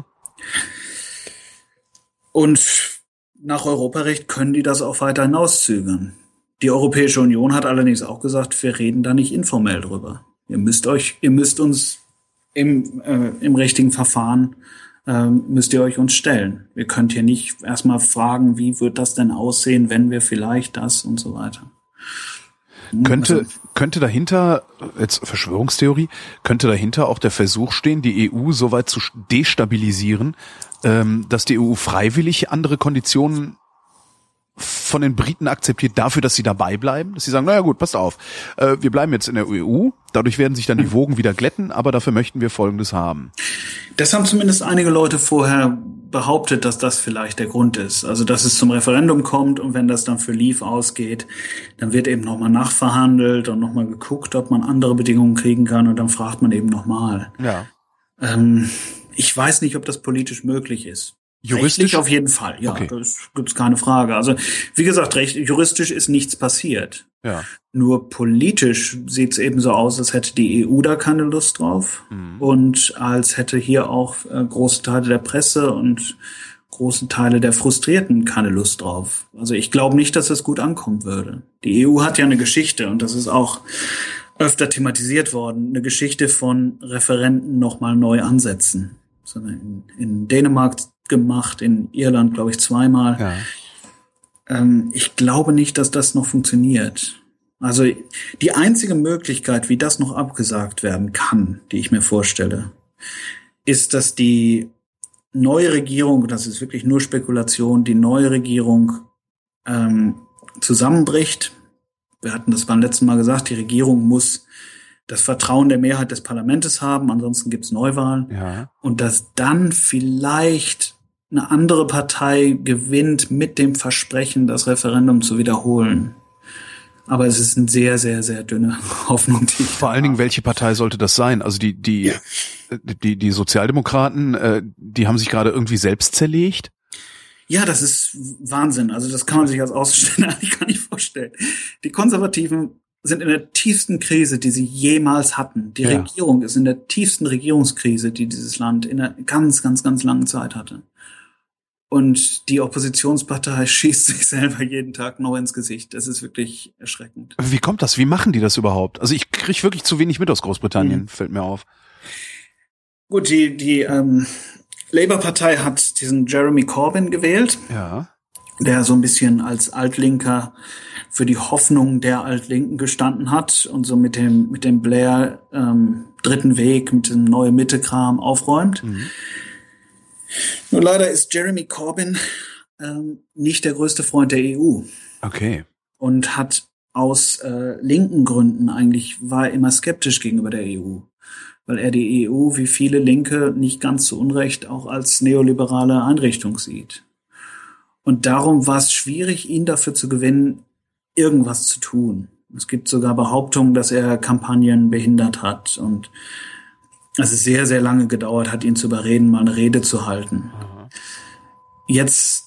Und nach Europarecht können die das auch weiter hinauszögern. Die Europäische Union hat allerdings auch gesagt, wir reden da nicht informell drüber. Ihr müsst euch, ihr müsst uns im, äh, im richtigen Verfahren äh, müsst ihr euch uns stellen. Wir könnt hier nicht erstmal fragen, wie wird das denn aussehen, wenn wir vielleicht das und so weiter. Könnte, also, könnte dahinter, jetzt Verschwörungstheorie, könnte dahinter auch der Versuch stehen, die E U so weit zu destabilisieren, ähm, dass die E U freiwillig andere Konditionen von den Briten akzeptiert dafür, dass sie dabei bleiben, dass sie sagen, naja gut, passt auf, äh, wir bleiben jetzt in der E U, dadurch werden sich dann die Wogen wieder glätten, aber dafür möchten wir Folgendes haben. Das haben zumindest einige Leute vorher behauptet, dass das vielleicht der Grund ist. Also, dass es zum Referendum kommt und wenn das dann für Leave ausgeht, dann wird eben nochmal nachverhandelt und nochmal geguckt, ob man andere Bedingungen kriegen kann und dann fragt man eben nochmal. Ja. Ähm, ich weiß nicht, ob das politisch möglich ist. Juristisch? Rechtlich auf jeden Fall, ja, okay. Das gibt's keine Frage. Also, wie gesagt, recht, juristisch ist nichts passiert. Ja. Nur politisch sieht's eben so aus, als hätte die E U da keine Lust drauf mhm. und als hätte hier auch äh, große Teile der Presse und große Teile der Frustrierten keine Lust drauf. Also ich glaube nicht, dass das gut ankommen würde. Die E U hat ja eine Geschichte und das ist auch öfter thematisiert worden, eine Geschichte von Referenden nochmal neu ansetzen. So in, in Dänemark gemacht, in Irland, glaube ich, zweimal. Ja. Ähm, ich glaube nicht, dass das noch funktioniert. Also die einzige Möglichkeit, wie das noch abgesagt werden kann, die ich mir vorstelle, ist, dass die neue Regierung, das ist wirklich nur Spekulation, die neue Regierung ähm, zusammenbricht. Wir hatten das beim letzten Mal gesagt, die Regierung muss das Vertrauen der Mehrheit des Parlaments haben, ansonsten gibt's Neuwahlen. Ja. Und dass dann vielleicht eine andere Partei gewinnt mit dem Versprechen, das Referendum zu wiederholen. Aber es ist eine sehr, sehr, sehr dünne Hoffnung. Die Vor allen Dingen, welche Partei sollte das sein? Also die die ja. die die Sozialdemokraten, äh, die haben sich gerade irgendwie selbst zerlegt? Ja, das ist Wahnsinn. Also das kann man sich als Außenstehender eigentlich gar nicht vorstellen. Die Konservativen sind in der tiefsten Krise, die sie jemals hatten. Die ja. Regierung ist in der tiefsten Regierungskrise, die dieses Land in einer ganz, ganz, ganz langen Zeit hatte. Und die Oppositionspartei schießt sich selber jeden Tag neu ins Gesicht. Das ist wirklich erschreckend. Wie kommt das? Wie machen die das überhaupt? Also ich kriege wirklich zu wenig mit aus Großbritannien, mhm. fällt mir auf. Gut, die die ähm, Labour-Partei hat diesen Jeremy Corbyn gewählt. Ja. Der so ein bisschen als Altlinker für die Hoffnung der Altlinken gestanden hat und so mit dem mit dem Blair ähm, dritten Weg, mit dem neue Mitte-Kram aufräumt. Mhm. Nur leider ist Jeremy Corbyn ähm, nicht der größte Freund der E U. Okay. Und hat aus äh, linken Gründen eigentlich, war er immer skeptisch gegenüber der E U. Weil er die E U, wie viele Linke, nicht ganz zu Unrecht auch als neoliberale Einrichtung sieht. Und darum war es schwierig, ihn dafür zu gewinnen, irgendwas zu tun. Es gibt sogar Behauptungen, dass er Kampagnen behindert hat und es ist sehr, sehr lange gedauert hat, ihn zu überreden, mal eine Rede zu halten. Aha. Jetzt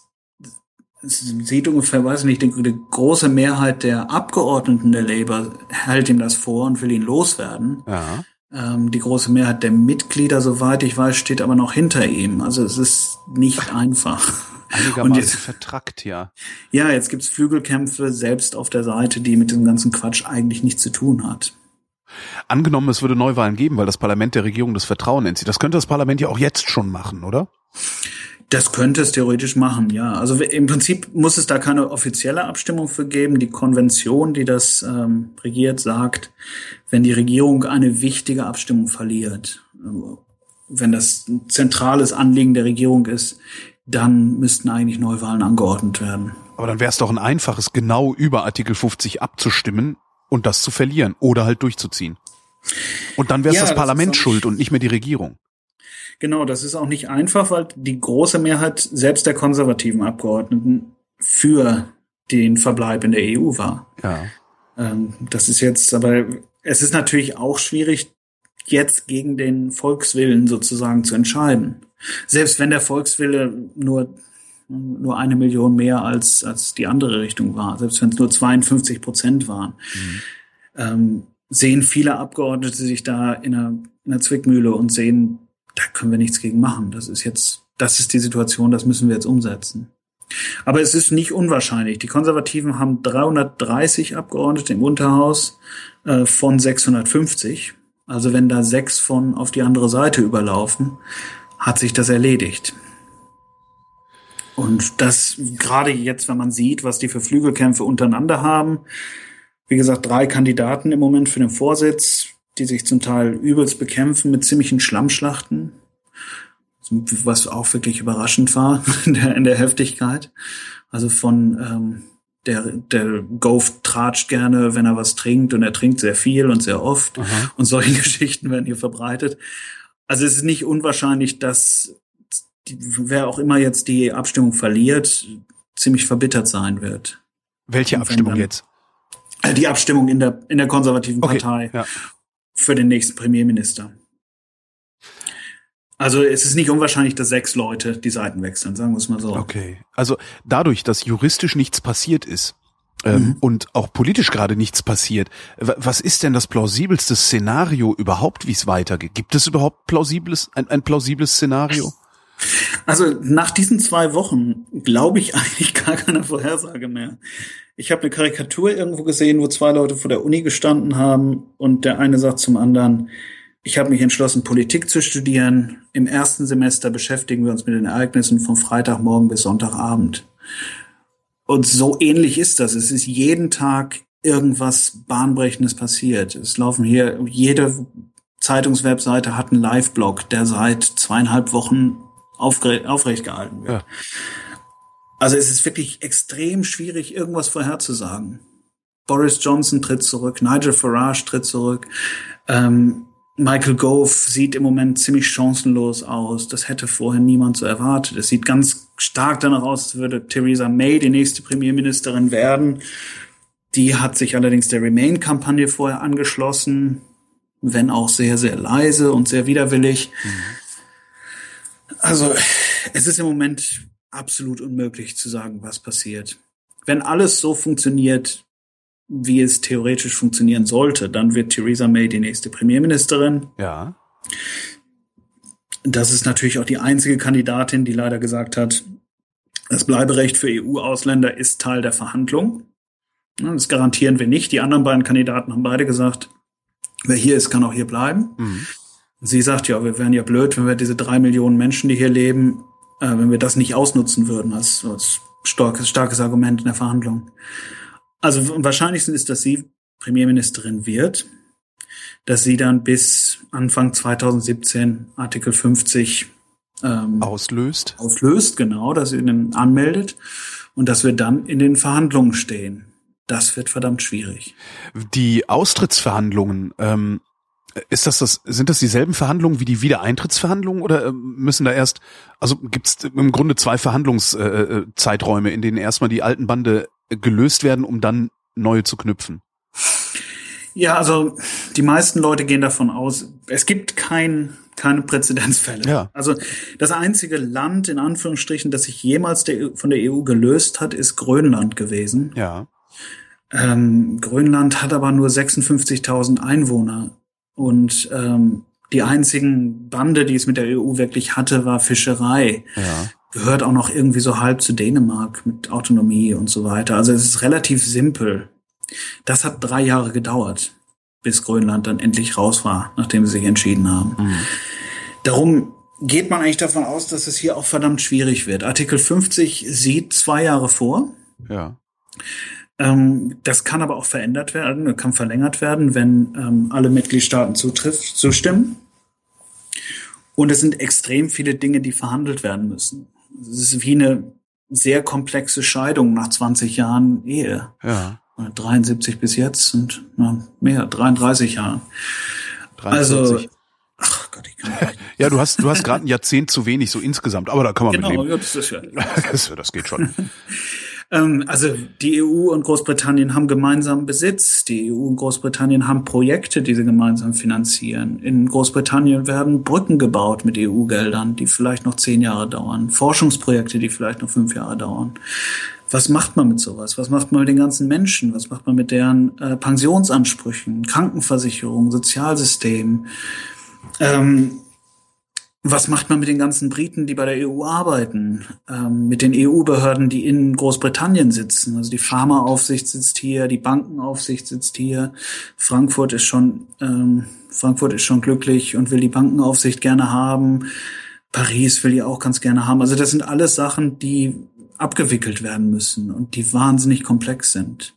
sieht ungefähr, weiß ich nicht, die, die große Mehrheit der Abgeordneten der Labour hält ihm das vor und will ihn loswerden. Ja. Ähm, die große Mehrheit der Mitglieder, soweit ich weiß, steht aber noch hinter ihm. Also es ist nicht einfach. Einigermaßen jetzt, vertrackt, ja. Ja, jetzt gibt's Flügelkämpfe selbst auf der Seite, die mit dem ganzen Quatsch eigentlich nichts zu tun hat. Angenommen, es würde Neuwahlen geben, weil das Parlament der Regierung das Vertrauen entzieht. Das könnte das Parlament ja auch jetzt schon machen, oder? Das könnte es theoretisch machen, ja. Also im Prinzip muss es da keine offizielle Abstimmung für geben. Die Konvention, die das ähm, regiert, sagt, wenn die Regierung eine wichtige Abstimmung verliert, wenn das ein zentrales Anliegen der Regierung ist, dann müssten eigentlich Neuwahlen angeordnet werden. Aber dann wäre es doch ein einfaches, genau über Artikel fünfzig abzustimmen und das zu verlieren oder halt durchzuziehen. Und dann wäre es ja, das, das Parlament schuld und nicht mehr die Regierung. Genau, das ist auch nicht einfach, weil die große Mehrheit selbst der konservativen Abgeordneten für den Verbleib in der E U war. Ja. Ähm, das ist jetzt, aber es ist natürlich auch schwierig, jetzt gegen den Volkswillen sozusagen zu entscheiden. Selbst wenn der Volkswille nur nur eine Million mehr als als die andere Richtung war, selbst wenn es nur zweiundfünfzig Prozent waren. Mhm. ähm, sehen viele Abgeordnete sich da in einer, in einer Zwickmühle und sehen, da können wir nichts gegen machen. Das ist jetzt, das ist die Situation, das müssen wir jetzt umsetzen. Aber es ist nicht unwahrscheinlich. Die Konservativen haben dreihundertdreißig Abgeordnete im Unterhaus äh, von sechshundertfünfzig. Also wenn da sechs von auf die andere Seite überlaufen, hat sich das erledigt. Und das gerade jetzt, wenn man sieht, was die für Flügelkämpfe untereinander haben. Wie gesagt, drei Kandidaten im Moment für den Vorsitz, die sich zum Teil übelst bekämpfen mit ziemlichen Schlammschlachten. Was auch wirklich überraschend war in der, in der Heftigkeit. Also von ähm, der, der Gove tratscht gerne, wenn er was trinkt, und er trinkt sehr viel und sehr oft. Aha. Und solche Geschichten werden hier verbreitet. Also es ist nicht unwahrscheinlich, dass die, wer auch immer jetzt die Abstimmung verliert, ziemlich verbittert sein wird. Welche Abstimmung dann, jetzt? Die Abstimmung in der, in der konservativen okay, Partei ja. für den nächsten Premierminister. Also es ist nicht unwahrscheinlich, dass sechs Leute die Seiten wechseln, sagen wir es mal so. Okay, also dadurch, dass juristisch nichts passiert ist ähm, mhm. und auch politisch gerade nichts passiert, was ist denn das plausibelste Szenario überhaupt, wie es weitergeht? Gibt es überhaupt plausibles, ein, ein plausibles Szenario? Also nach diesen zwei Wochen glaube ich eigentlich gar keine Vorhersage mehr. Ich habe eine Karikatur irgendwo gesehen, wo zwei Leute vor der Uni gestanden haben und der eine sagt zum anderen: Ich habe mich entschlossen, Politik zu studieren. Im ersten Semester beschäftigen wir uns mit den Ereignissen von Freitagmorgen bis Sonntagabend. Und so ähnlich ist das. Es ist jeden Tag irgendwas Bahnbrechendes passiert. Es laufen hier, jede Zeitungswebseite hat einen Live-Blog, der seit zweieinhalb Wochen aufre- aufrecht gehalten wird. Ja. Also es ist wirklich extrem schwierig, irgendwas vorherzusagen. Boris Johnson tritt zurück, Nigel Farage tritt zurück, ähm, Michael Gove sieht im Moment ziemlich chancenlos aus. Das hätte vorher niemand so erwartet. Es sieht ganz stark danach aus, als würde Theresa May die nächste Premierministerin werden. Die hat sich allerdings der Remain-Kampagne vorher angeschlossen, wenn auch sehr, sehr leise und sehr widerwillig. Mhm. Also es ist im Moment absolut unmöglich zu sagen, was passiert. Wenn alles so funktioniert, wie es theoretisch funktionieren sollte, dann wird Theresa May die nächste Premierministerin. Ja. Das ist natürlich auch die einzige Kandidatin, die leider gesagt hat, das Bleiberecht für E U-Ausländer ist Teil der Verhandlung. Das garantieren wir nicht. Die anderen beiden Kandidaten haben beide gesagt, wer hier ist, kann auch hier bleiben. Mhm. Sie sagt, ja, wir wären ja blöd, wenn wir diese drei Millionen Menschen, die hier leben, äh, wenn wir das nicht ausnutzen würden als, als starkes, starkes Argument in der Verhandlung. Also am wahrscheinlichsten ist, dass sie Premierministerin wird, dass sie dann bis Anfang zweitausendsiebzehn Artikel fünfzig ähm, auslöst. Auslöst, genau, dass sie ihn anmeldet und dass wir dann in den Verhandlungen stehen. Das wird verdammt schwierig. Die Austrittsverhandlungen, ähm, ist das das, sind das dieselben Verhandlungen wie die Wiedereintrittsverhandlungen oder müssen da erst, also gibt es im Grunde zwei Verhandlungszeiträume, in denen erstmal die alten Bande gelöst werden, um dann neue zu knüpfen? Ja, also die meisten Leute gehen davon aus, es gibt kein, keine Präzedenzfälle. Ja. Also das einzige Land, in Anführungsstrichen, das sich jemals der, von der E U gelöst hat, ist Grönland gewesen. Ja. Ähm, Grönland hat aber nur sechsundfünfzigtausend Einwohner und ähm, die einzigen Bande, die es mit der E U wirklich hatte, war Fischerei. Ja. Gehört auch noch irgendwie so halb zu Dänemark mit Autonomie und so weiter. Also es ist relativ simpel. Das hat drei Jahre gedauert, bis Grönland dann endlich raus war, nachdem sie sich entschieden haben. Mhm. Darum geht man eigentlich davon aus, dass es hier auch verdammt schwierig wird. Artikel fünfzig sieht zwei Jahre vor. Ja. Ähm, das kann aber auch verändert werden, kann verlängert werden, wenn ähm, alle Mitgliedstaaten zutrifft, zustimmen. Und es sind extrem viele Dinge, die verhandelt werden müssen. Es ist wie eine sehr komplexe Scheidung nach zwanzig Jahren Ehe. Ja. dreiundsiebzig bis jetzt und na, mehr, dreiunddreißig Jahre. dreiundvierzig. Also, ach Gott, ich kann nicht. Ja, du hast, du hast gerade ein Jahrzehnt zu wenig, so insgesamt, aber da kann man genau, mit leben. Ja, das, ist ja, das, das geht schon. ähm, also die E U und Großbritannien haben gemeinsamen Besitz. Die E U und Großbritannien haben Projekte, die sie gemeinsam finanzieren. In Großbritannien werden Brücken gebaut mit E U-Geldern, die vielleicht noch zehn Jahre dauern. Forschungsprojekte, die vielleicht noch fünf Jahre dauern. Was macht man mit sowas? Was macht man mit den ganzen Menschen? Was macht man mit deren äh, Pensionsansprüchen, Krankenversicherung, Sozialsystem? Ähm, was macht man mit den ganzen Briten, die bei der E U arbeiten? Ähm, mit den E U-Behörden, die in Großbritannien sitzen? Also die Pharmaaufsicht sitzt hier, die Bankenaufsicht sitzt hier. Frankfurt ist schon, ähm, Frankfurt ist schon glücklich und will die Bankenaufsicht gerne haben. Paris will die auch ganz gerne haben. Also das sind alles Sachen, die abgewickelt werden müssen und die wahnsinnig komplex sind.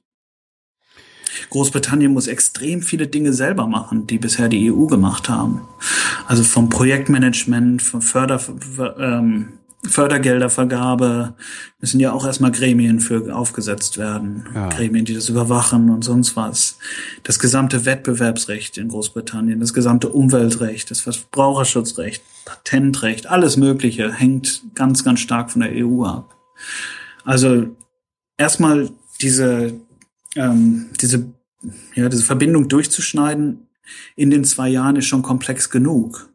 Großbritannien muss extrem viele Dinge selber machen, die bisher die E U gemacht haben. Also vom Projektmanagement, von Förder, ähm, Fördergeldervergabe müssen ja auch erstmal Gremien für aufgesetzt werden. Ja. Gremien, die das überwachen und sonst was. Das gesamte Wettbewerbsrecht in Großbritannien, das gesamte Umweltrecht, das Verbraucherschutzrecht, Patentrecht, alles Mögliche hängt ganz, ganz stark von der E U ab. Also erstmal diese ähm, diese ja diese Verbindung durchzuschneiden in den zwei Jahren ist schon komplex genug.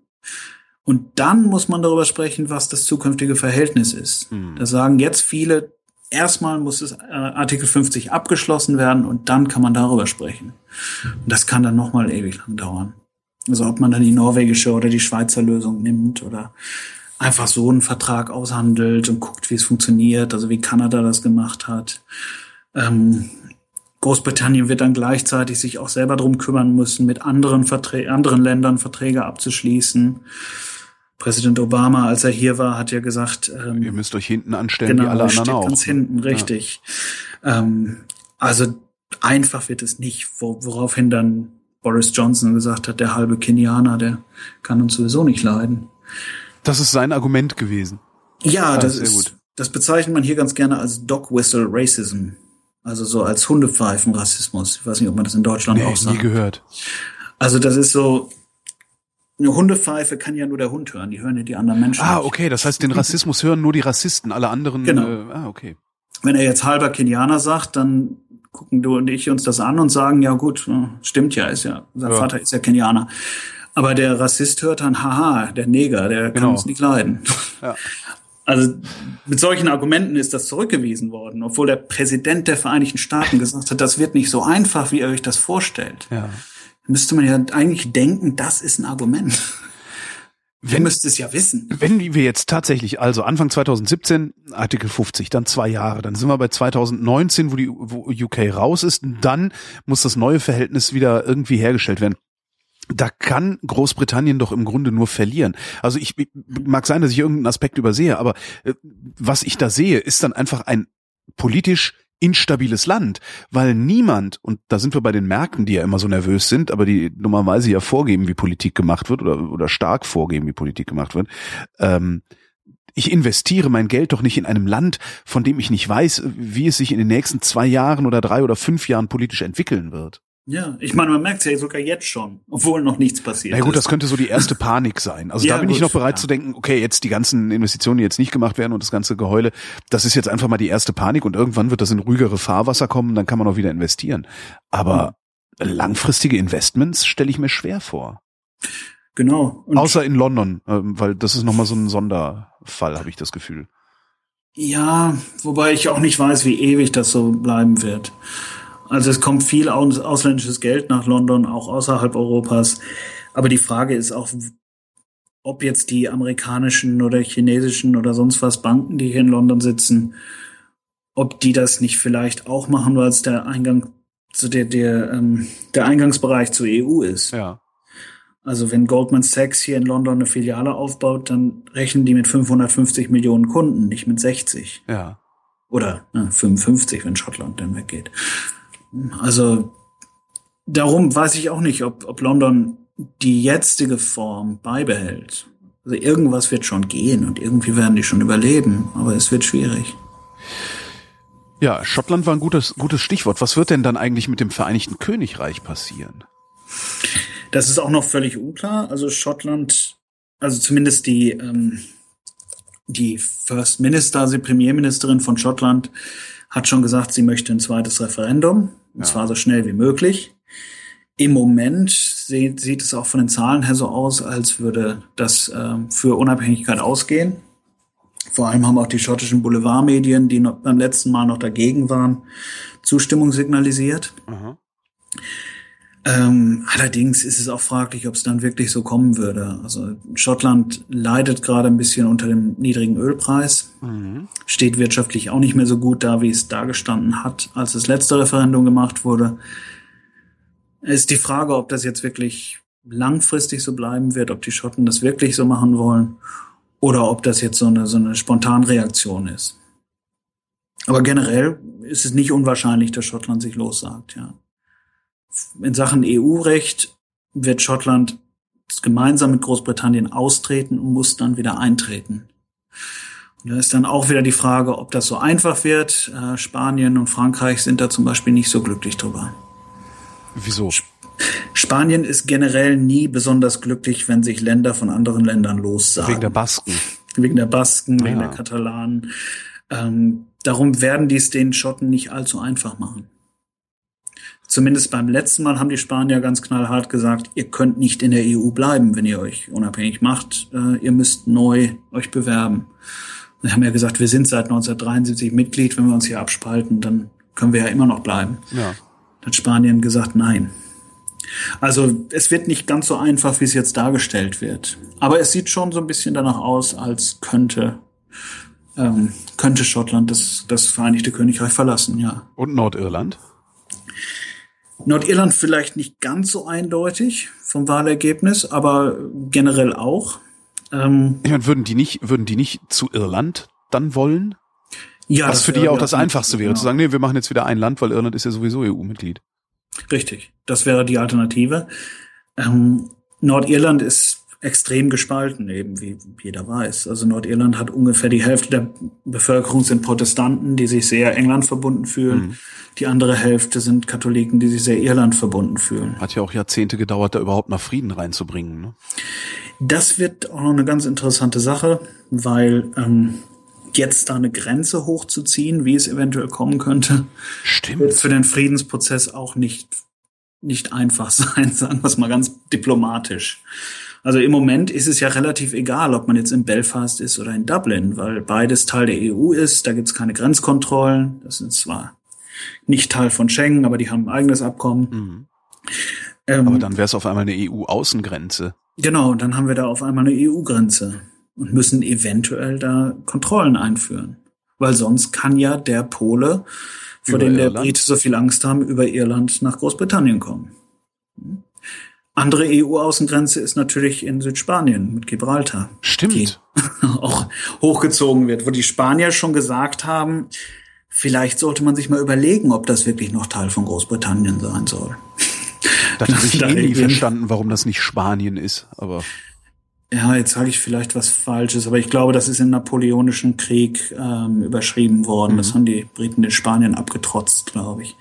Und dann muss man darüber sprechen, was das zukünftige Verhältnis ist. Mhm. Da sagen jetzt viele, erstmal muss es äh, Artikel fünfzig abgeschlossen werden und dann kann man darüber sprechen. Und das kann dann nochmal ewig lang dauern. Also ob man dann die norwegische oder die Schweizer Lösung nimmt oder einfach so einen Vertrag aushandelt und guckt, wie es funktioniert, also wie Kanada das gemacht hat. Ähm, Großbritannien wird dann gleichzeitig sich auch selber drum kümmern müssen, mit anderen Verträ- anderen Ländern Verträge abzuschließen. Präsident Obama, als er hier war, hat ja gesagt, ähm, ihr müsst euch hinten anstellen, genau, wie alle anderen auch. Ganz hinten, richtig. Ja. Ähm, also einfach wird es nicht, wo, woraufhin dann Boris Johnson gesagt hat, der halbe Kenianer, der kann uns sowieso nicht leiden. Das ist sein Argument gewesen. Ja, ah, das sehr ist, gut. Das bezeichnet man hier ganz gerne als Dog Whistle Racism. Also so als Hundepfeifen-Rassismus. Ich weiß nicht, ob man das in Deutschland nee, auch sagt. Nie gehört. Also das ist so, eine Hundepfeife kann ja nur der Hund hören. Die hören ja die anderen Menschen Ah, nicht. okay. Das heißt, den Rassismus hören nur die Rassisten. Alle anderen, genau. Äh, ah, okay. Wenn er jetzt halber Kenianer sagt, dann gucken du und ich uns das an und sagen, ja gut, stimmt ja, ist ja, sein ja. Vater ist ja Kenianer. Aber der Rassist hört dann, haha, der Neger, der genau. kann uns nicht leiden. Ja. Also mit solchen Argumenten ist das zurückgewiesen worden, obwohl der Präsident der Vereinigten Staaten gesagt hat, das wird nicht so einfach, wie ihr euch das vorstellt. Ja. Müsste man ja eigentlich denken, das ist ein Argument. Wer müsste es ja wissen. Wenn wir jetzt tatsächlich, also Anfang zwanzig siebzehn, Artikel fünfzig, dann zwei Jahre, dann sind wir bei zwanzig neunzehn, wo die wo U K raus ist, und dann muss das neue Verhältnis wieder irgendwie hergestellt werden. Da kann Großbritannien doch im Grunde nur verlieren. Also ich, mag sein, dass ich irgendeinen Aspekt übersehe, aber äh, was ich da sehe, ist dann einfach ein politisch instabiles Land, weil niemand, und da sind wir bei den Märkten, die ja immer so nervös sind, aber die normalerweise ja vorgeben, wie Politik gemacht wird oder oder stark vorgeben, wie Politik gemacht wird. Ähm, ich investiere mein Geld doch nicht in einem Land, von dem ich nicht weiß, wie es sich in den nächsten zwei Jahren oder drei oder fünf Jahren politisch entwickeln wird. Ja, ich meine, man merkt es ja sogar jetzt schon, obwohl noch nichts passiert ist. Na gut, das könnte so die erste Panik sein. Also ja, da bin gut, ich noch bereit ja. zu denken, okay, jetzt die ganzen Investitionen, die jetzt nicht gemacht werden und das ganze Geheule, das ist jetzt einfach mal die erste Panik und irgendwann wird das in ruhigere Fahrwasser kommen, dann kann man auch wieder investieren. Aber mhm. langfristige Investments stelle ich mir schwer vor. Genau. Und außer in London, weil das ist nochmal so ein Sonderfall, habe ich das Gefühl. Ja, wobei ich auch nicht weiß, wie ewig das so bleiben wird. Also es kommt viel aus, ausländisches Geld nach London, auch außerhalb Europas. Aber die Frage ist auch, ob jetzt die amerikanischen oder chinesischen oder sonst was Banken, die hier in London sitzen, ob die das nicht vielleicht auch machen, weil es der Eingang zu der der ähm, der Eingangsbereich zur E U ist. Ja. Also wenn Goldman Sachs hier in London eine Filiale aufbaut, dann rechnen die mit fünfhundertfünfzig Millionen Kunden, nicht mit sechzig. Ja. Oder ne, fünfundfünfzig, wenn Schottland dann weggeht. Also darum weiß ich auch nicht, ob, ob London die jetzige Form beibehält. Also irgendwas wird schon gehen und irgendwie werden die schon überleben, aber es wird schwierig. Ja, Schottland war ein gutes, gutes Stichwort. Was wird denn dann eigentlich mit dem Vereinigten Königreich passieren? Das ist auch noch völlig unklar. Also Schottland, also zumindest die, ähm, die First Minister, also die Premierministerin von Schottland, hat schon gesagt, sie möchte ein zweites Referendum, und ja. zwar so schnell wie möglich. Im Moment sieht, sieht es auch von den Zahlen her so aus, als würde das äh, für Unabhängigkeit ausgehen. Vor allem haben auch die schottischen Boulevardmedien, die noch beim letzten Mal noch dagegen waren, Zustimmung signalisiert. Aha. Ähm, allerdings ist es auch fraglich, ob es dann wirklich so kommen würde. Also Schottland leidet gerade ein bisschen unter dem niedrigen Ölpreis, Mhm. steht wirtschaftlich auch nicht mehr so gut da, wie es dagestanden hat, als das letzte Referendum gemacht wurde. Es ist die Frage, ob das jetzt wirklich langfristig so bleiben wird, ob die Schotten das wirklich so machen wollen oder ob das jetzt so eine, so eine Spontanreaktion ist. Aber generell ist es nicht unwahrscheinlich, dass Schottland sich lossagt, ja. In Sachen E U-Recht wird Schottland gemeinsam mit Großbritannien austreten und muss dann wieder eintreten. Und da ist dann auch wieder die Frage, ob das so einfach wird. Äh, Spanien und Frankreich sind da zum Beispiel nicht so glücklich drüber. Wieso? Spanien ist generell nie besonders glücklich, wenn sich Länder von anderen Ländern lossagen. Wegen der Basken. Wegen der Basken, wegen Ja. der Katalanen. Ähm, darum werden die es den Schotten nicht allzu einfach machen. Zumindest beim letzten Mal haben die Spanier ganz knallhart gesagt, ihr könnt nicht in der E U bleiben, wenn ihr euch unabhängig macht. Äh, ihr müsst neu euch bewerben. Wir haben ja gesagt, wir sind seit neunzehnhundertdreiundsiebzig Mitglied. Wenn wir uns hier abspalten, dann können wir ja immer noch bleiben. Ja. Da hat Spanien gesagt, nein. Also es wird nicht ganz so einfach, wie es jetzt dargestellt wird. Aber es sieht schon so ein bisschen danach aus, als könnte ähm, könnte Schottland das, das Vereinigte Königreich verlassen, ja. Und Nordirland? Nordirland vielleicht nicht ganz so eindeutig vom Wahlergebnis, aber generell auch. Ähm, Ich meine, würden die nicht, würden die nicht zu Irland dann wollen? ja, Was für die wäre ja auch die das Alternative, Einfachste wäre, genau. zu sagen, nee, wir machen jetzt wieder ein Land, weil Irland ist ja sowieso E U-Mitglied. Richtig, das wäre die Alternative. Ähm, Nordirland ist extrem gespalten, eben wie jeder weiß. Also Nordirland hat ungefähr die Hälfte der Bevölkerung sind Protestanten, die sich sehr England verbunden fühlen. Mhm. Die andere Hälfte sind Katholiken, die sich sehr Irland verbunden fühlen. Hat ja auch Jahrzehnte gedauert, da überhaupt mal Frieden reinzubringen. Ne? Das wird auch noch eine ganz interessante Sache, weil ähm, jetzt da eine Grenze hochzuziehen, wie es eventuell kommen könnte, wird Stimmt. für den Friedensprozess auch nicht, nicht einfach sein, sagen wir es mal ganz diplomatisch. Also im Moment ist es ja relativ egal, ob man jetzt in Belfast ist oder in Dublin, weil beides Teil der E U ist, da gibt es keine Grenzkontrollen, das ist zwar nicht Teil von Schengen, aber die haben ein eigenes Abkommen. Mhm. Ähm, Aber dann wäre es auf einmal eine E U-Außengrenze. Genau, dann haben wir da auf einmal eine E U-Grenze und müssen eventuell da Kontrollen einführen. Weil sonst kann ja der Pole, vor Über dem der Irland? Brite so viel Angst haben, über Irland nach Großbritannien kommen. Andere E U-Außengrenze ist natürlich in Südspanien mit Gibraltar. Stimmt. Die auch hochgezogen wird, wo die Spanier schon gesagt haben, vielleicht sollte man sich mal überlegen, ob das wirklich noch Teil von Großbritannien sein soll. Das habe ich Da eh nie irgendwie- verstanden, warum das nicht Spanien ist. Aber Ja, jetzt sage ich vielleicht was Falsches, aber ich glaube, das ist im Napoleonischen Krieg ähm, überschrieben worden. Das haben die Briten den Spaniern abgetrotzt, glaube ich.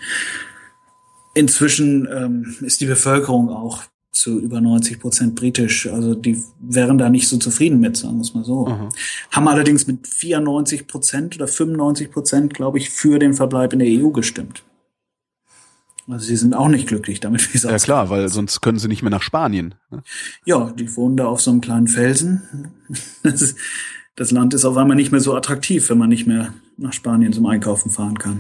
Inzwischen ähm, ist die Bevölkerung auch zu über neunzig Prozent britisch. Also die wären da nicht so zufrieden mit, sagen wir es mal so. Aha. Haben allerdings mit vierundneunzig Prozent oder fünfundneunzig Prozent, glaube ich, für den Verbleib in der E U gestimmt. Also sie sind auch nicht glücklich damit, wie es ja aussieht. klar, weil sonst können sie nicht mehr nach Spanien. Ne? Ja, die wohnen da auf so einem kleinen Felsen. Das, ist, das Land ist auf einmal nicht mehr so attraktiv, wenn man nicht mehr nach Spanien zum Einkaufen fahren kann.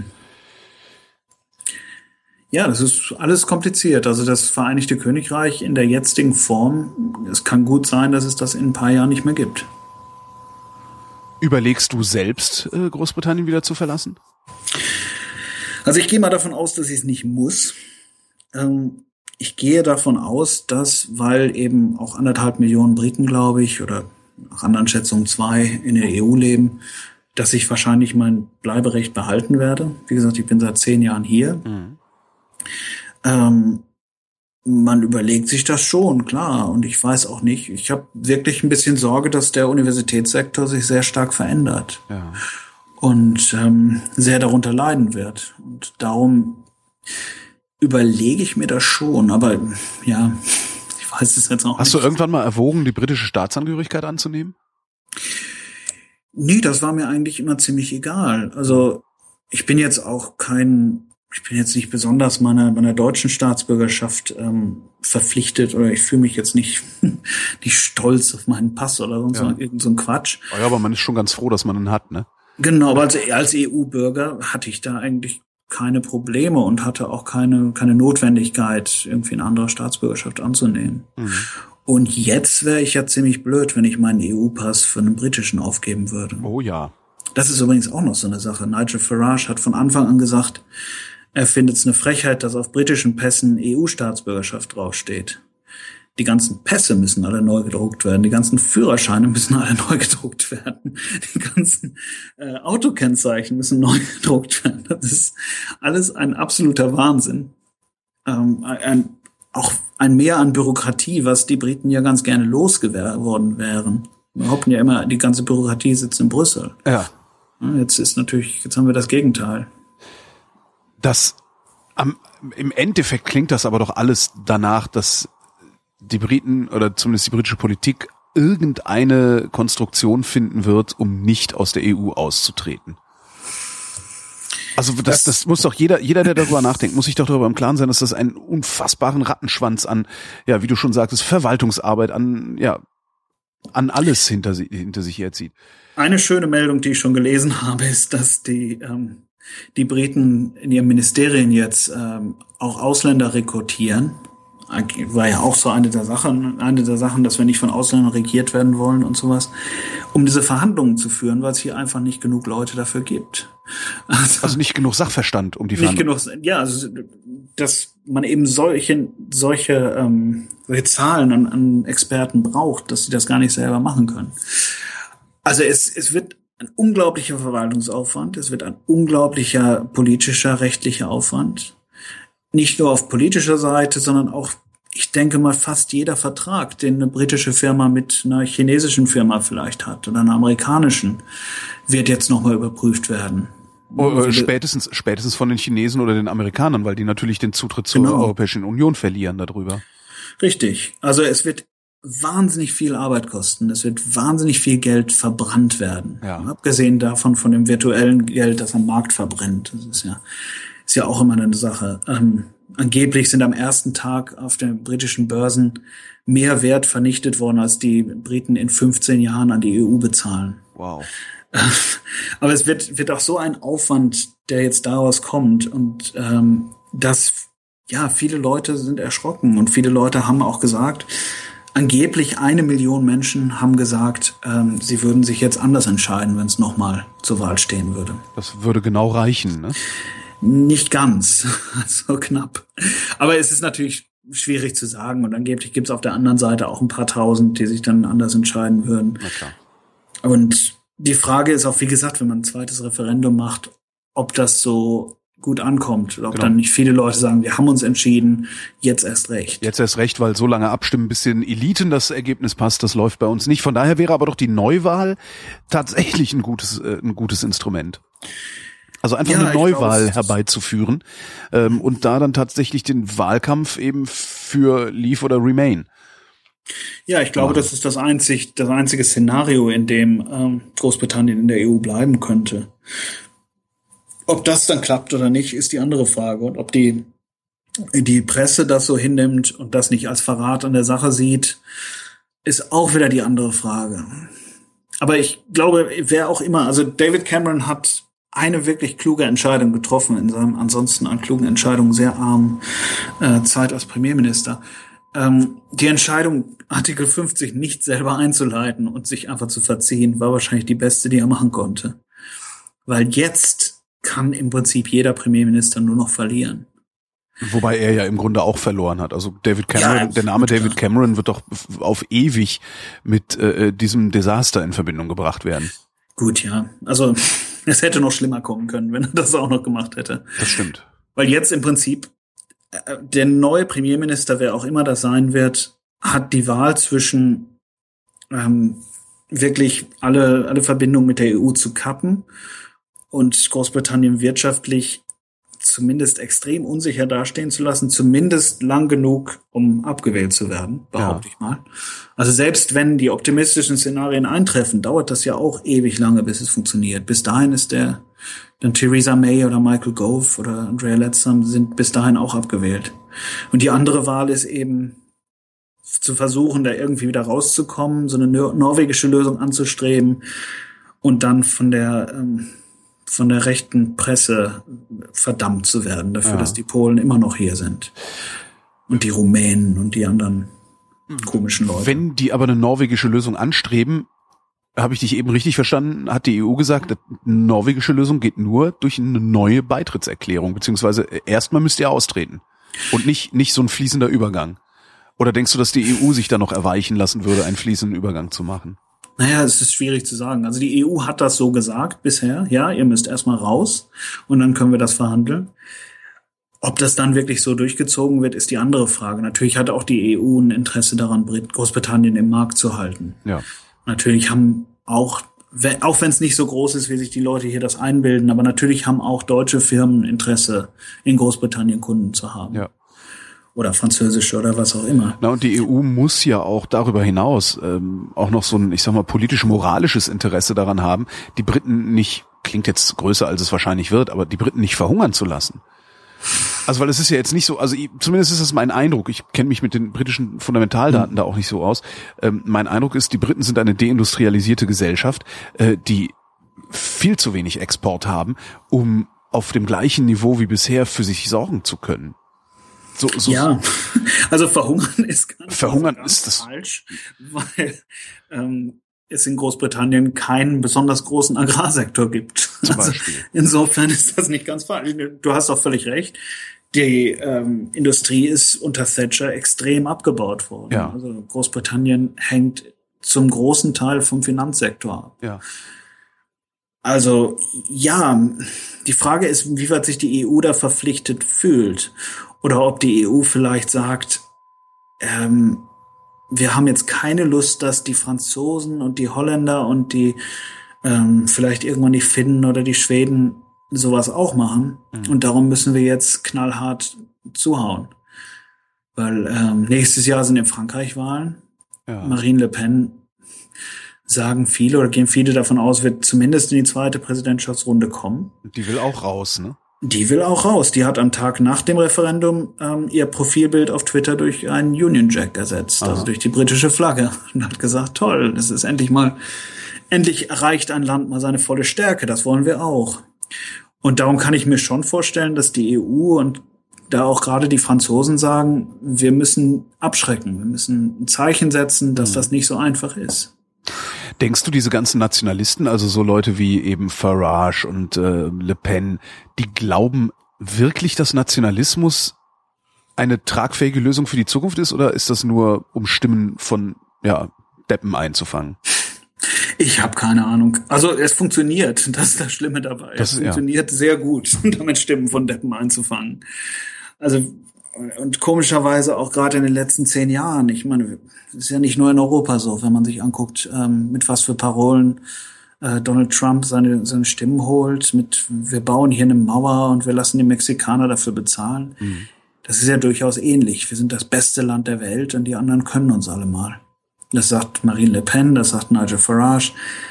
Ja, das ist alles kompliziert. Also das Vereinigte Königreich in der jetzigen Form, es kann gut sein, dass es das in ein paar Jahren nicht mehr gibt. Überlegst du selbst, äh, Großbritannien wieder zu verlassen? Also ich gehe mal davon aus, dass ich es nicht muss. Ähm, ich gehe davon aus, dass, weil eben auch anderthalb Millionen Briten, glaube ich, oder nach anderen Schätzungen zwei in der E U leben, dass ich wahrscheinlich mein Bleiberecht behalten werde. Wie gesagt, ich bin seit zehn Jahren hier. Mhm. Ähm, man überlegt sich das schon, klar. Und ich weiß auch nicht, ich habe wirklich ein bisschen Sorge, dass der Universitätssektor sich sehr stark verändert. Ja. Und ähm, sehr darunter leiden wird. Und darum überlege ich mir das schon. Aber ja, ich weiß es jetzt auch Hast nicht. du irgendwann mal erwogen, die britische Staatsangehörigkeit anzunehmen? Nee, das war mir eigentlich immer ziemlich egal. Also ich bin jetzt auch kein ich bin jetzt nicht besonders meiner, meiner deutschen Staatsbürgerschaft ähm, verpflichtet oder ich fühle mich jetzt nicht, nicht stolz auf meinen Pass oder sonst ja. irgend so ein Quatsch. Ja, aber man ist schon ganz froh, dass man ihn hat, ne? Genau, aber als, als E U-Bürger hatte ich da eigentlich keine Probleme und hatte auch keine, keine Notwendigkeit, irgendwie eine andere Staatsbürgerschaft anzunehmen. Mhm. Und jetzt wäre ich ja ziemlich blöd, wenn ich meinen E U-Pass für einen britischen aufgeben würde. Oh ja. Das ist übrigens auch noch so eine Sache. Nigel Farage hat von Anfang an gesagt, er findet es eine Frechheit, dass auf britischen Pässen E U-Staatsbürgerschaft draufsteht. Die ganzen Pässe müssen alle neu gedruckt werden, die ganzen Führerscheine müssen alle neu gedruckt werden, die ganzen äh, Autokennzeichen müssen neu gedruckt werden. Das ist alles ein absoluter Wahnsinn. Ähm, ein, auch ein Mehr an Bürokratie, was die Briten ja ganz gerne losgeworden wären. Wir hoffen ja immer, die ganze Bürokratie sitzt in Brüssel. Ja. Jetzt ist natürlich, jetzt haben wir das Gegenteil. Das, am, im Endeffekt klingt das aber doch alles danach, dass die Briten oder zumindest die britische Politik irgendeine Konstruktion finden wird, um nicht aus der E U auszutreten. Also das, das muss doch jeder, jeder, der darüber nachdenkt, muss sich doch darüber im Klaren sein, dass das einen unfassbaren Rattenschwanz an, ja, wie du schon sagtest, Verwaltungsarbeit, an, ja, an alles hinter, hinter sich herzieht. Eine schöne Meldung, die ich schon gelesen habe, ist, dass die, ähm, die Briten in ihren Ministerien jetzt ähm, auch Ausländer rekrutieren. War ja auch so eine der Sachen, eine der Sachen, dass wir nicht von Ausländern regiert werden wollen und sowas, um diese Verhandlungen zu führen, weil es hier einfach nicht genug Leute dafür gibt. Also, also nicht genug Sachverstand um die Verhandlungen. Nicht genug, ja, also, dass man eben solche, solche, ähm, solche Zahlen an, an Experten braucht, dass sie das gar nicht selber machen können. Also es, es wird ein unglaublicher Verwaltungsaufwand, es wird ein unglaublicher politischer, rechtlicher Aufwand. Nicht nur auf politischer Seite, sondern auch, ich denke mal, fast jeder Vertrag, den eine britische Firma mit einer chinesischen Firma vielleicht hat oder einer amerikanischen, wird jetzt nochmal überprüft werden. Oh, also spätestens, spätestens von den Chinesen oder den Amerikanern, weil die natürlich den Zutritt zur genau. Europäischen Union verlieren darüber. Richtig. Also es wird wahnsinnig viel Arbeit kosten. Es wird wahnsinnig viel Geld verbrannt werden. Ja. Abgesehen davon von dem virtuellen Geld, das am Markt verbrennt. Das ist ja Ist ja auch immer eine Sache. Ähm, angeblich sind am ersten Tag auf den britischen Börsen mehr Wert vernichtet worden, als die Briten in fünfzehn Jahren an die E U bezahlen. Wow. Aber es wird, wird auch so ein Aufwand, der jetzt daraus kommt. Und ähm, dass, ja, viele Leute sind erschrocken. Und viele Leute haben auch gesagt, angeblich eine Million Menschen haben gesagt, ähm, sie würden sich jetzt anders entscheiden, wenn es nochmal zur Wahl stehen würde. Das würde genau reichen, ne? Nicht ganz, also knapp. Aber es ist natürlich schwierig zu sagen und angeblich gibt es auf der anderen Seite auch ein paar Tausend, die sich dann anders entscheiden würden. Na klar. Und die Frage ist auch, wie gesagt, wenn man ein zweites Referendum macht, ob das so gut ankommt. Ob genau. dann nicht viele Leute sagen, wir haben uns entschieden, jetzt erst recht. Jetzt erst recht, weil so lange abstimmen, bis den Eliten das Ergebnis passt, das läuft bei uns nicht. Von daher wäre aber doch die Neuwahl tatsächlich ein gutes, äh, ein gutes Instrument. Also einfach ja, eine Neuwahl glaube, herbeizuführen ähm, und da dann tatsächlich den Wahlkampf eben für Leave oder Remain. Ja, ich glaube, das ist das einzig, das einzige Szenario, in dem ähm, Großbritannien in der E U bleiben könnte. Ob das dann klappt oder nicht, ist die andere Frage. Und ob die, die Presse das so hinnimmt und das nicht als Verrat an der Sache sieht, ist auch wieder die andere Frage. Aber ich glaube, wer auch immer, also David Cameron hat eine wirklich kluge Entscheidung getroffen in seinem ansonsten an klugen Entscheidungen sehr armen äh, Zeit als Premierminister. Ähm, die Entscheidung, Artikel fünfzig nicht selber einzuleiten und sich einfach zu verziehen, war wahrscheinlich die beste, die er machen konnte. Weil jetzt kann im Prinzip jeder Premierminister nur noch verlieren. Wobei er ja im Grunde auch verloren hat. Also David Cameron, ja, der Name David Cameron wird doch auf ewig mit äh, diesem Desaster in Verbindung gebracht werden. Gut, ja. Also es hätte noch schlimmer kommen können, wenn er das auch noch gemacht hätte. Das stimmt. Weil jetzt im Prinzip äh, der neue Premierminister, wer auch immer das sein wird, hat die Wahl zwischen ähm, wirklich alle alle Verbindungen mit der E U zu kappen und Großbritannien wirtschaftlich zumindest extrem unsicher dastehen zu lassen, zumindest lang genug, um abgewählt zu werden, behaupte ja. ich mal. Also selbst wenn die optimistischen Szenarien eintreffen, dauert das ja auch ewig lange, bis es funktioniert. Bis dahin ist der, dann Theresa May oder Michael Gove oder Andrea Leadsom sind bis dahin auch abgewählt. Und die andere Wahl ist eben zu versuchen, da irgendwie wieder rauszukommen, so eine norwegische Lösung anzustreben und dann von der ähm, von der rechten Presse verdammt zu werden dafür, ja. dass die Polen immer noch hier sind. Und die Rumänen und die anderen komischen Leute. Wenn die aber eine norwegische Lösung anstreben, habe ich dich eben richtig verstanden, hat die E U gesagt, eine norwegische Lösung geht nur durch eine neue Beitrittserklärung, beziehungsweise erstmal müsst ihr austreten und nicht nicht so ein fließender Übergang. Oder denkst du, dass die E U sich da noch erweichen lassen würde, einen fließenden Übergang zu machen? Naja, es ist schwierig zu sagen. Also die E U hat das so gesagt bisher. Ja, ihr müsst erstmal raus und dann können wir das verhandeln. Ob das dann wirklich so durchgezogen wird, ist die andere Frage. Natürlich hat auch die E U ein Interesse daran, Großbritannien im Markt zu halten. Ja. Natürlich haben auch, auch wenn es nicht so groß ist, wie sich die Leute hier das einbilden, aber natürlich haben auch deutsche Firmen Interesse, in Großbritannien Kunden zu haben. Ja. Oder französische oder was auch immer. Na, und die E U muss ja auch darüber hinaus ähm, auch noch so ein, ich sag mal, politisch-moralisches Interesse daran haben, die Briten nicht, klingt jetzt größer, als es wahrscheinlich wird, aber die Briten nicht verhungern zu lassen. Also weil es ist ja jetzt nicht so, also zumindest ist es mein Eindruck, ich kenne mich mit den britischen Fundamentaldaten mhm. da auch nicht so aus, ähm, mein Eindruck ist, die Briten sind eine deindustrialisierte Gesellschaft, äh, die viel zu wenig Export haben, um auf dem gleichen Niveau wie bisher für sich sorgen zu können. So, so, ja, also verhungern ist ganz, verhungern ganz ist das falsch, weil ähm, es in Großbritannien keinen besonders großen Agrarsektor gibt. Zum also Beispiel. Insofern ist das nicht ganz falsch. Du hast auch völlig recht. Die ähm, Industrie ist unter Thatcher extrem abgebaut worden. Ja. Also Großbritannien hängt zum großen Teil vom Finanzsektor ab. Ja. Also ja, die Frage ist, wie weit sich die E U da verpflichtet fühlt. Oder ob die E U vielleicht sagt, ähm, wir haben jetzt keine Lust, dass die Franzosen und die Holländer und die ähm, vielleicht irgendwann die Finnen oder die Schweden sowas auch machen. Mhm. Und darum müssen wir jetzt knallhart zuhauen. Weil ähm, nächstes Jahr sind in Frankreich Wahlen. Ja. Marine Le Pen, sagen viele oder gehen viele davon aus, wird zumindest in die zweite Präsidentschaftsrunde kommen. Die will auch raus, ne? Die will auch raus. Die hat am Tag nach dem Referendum ähm, ihr Profilbild auf Twitter durch einen Union Jack ersetzt, Aha. also durch die britische Flagge. Und hat gesagt, toll, das ist endlich mal, endlich erreicht ein Land mal seine volle Stärke. Das wollen wir auch. Und darum kann ich mir schon vorstellen, dass die E U und da auch gerade die Franzosen sagen, wir müssen abschrecken. Wir müssen ein Zeichen setzen, dass mhm. das nicht so einfach ist. Denkst du, diese ganzen Nationalisten, also so Leute wie eben Farage und äh, Le Pen, die glauben wirklich, dass Nationalismus eine tragfähige Lösung für die Zukunft ist, oder ist das nur, um Stimmen von ja Deppen einzufangen? Ich habe keine Ahnung. Also es funktioniert, das ist das Schlimme dabei. Das es funktioniert ja. sehr gut, damit Stimmen von Deppen einzufangen. Also und komischerweise auch gerade in den letzten zehn Jahren. Ich meine, es ist ja nicht nur in Europa so, wenn man sich anguckt, ähm, mit was für Parolen äh, Donald Trump seine, seine Stimmen holt, mit wir bauen hier eine Mauer und wir lassen die Mexikaner dafür bezahlen. Mhm. Das ist ja durchaus ähnlich. Wir sind das beste Land der Welt und die anderen können uns alle mal. Das sagt Marine Le Pen, das sagt Nigel Farage.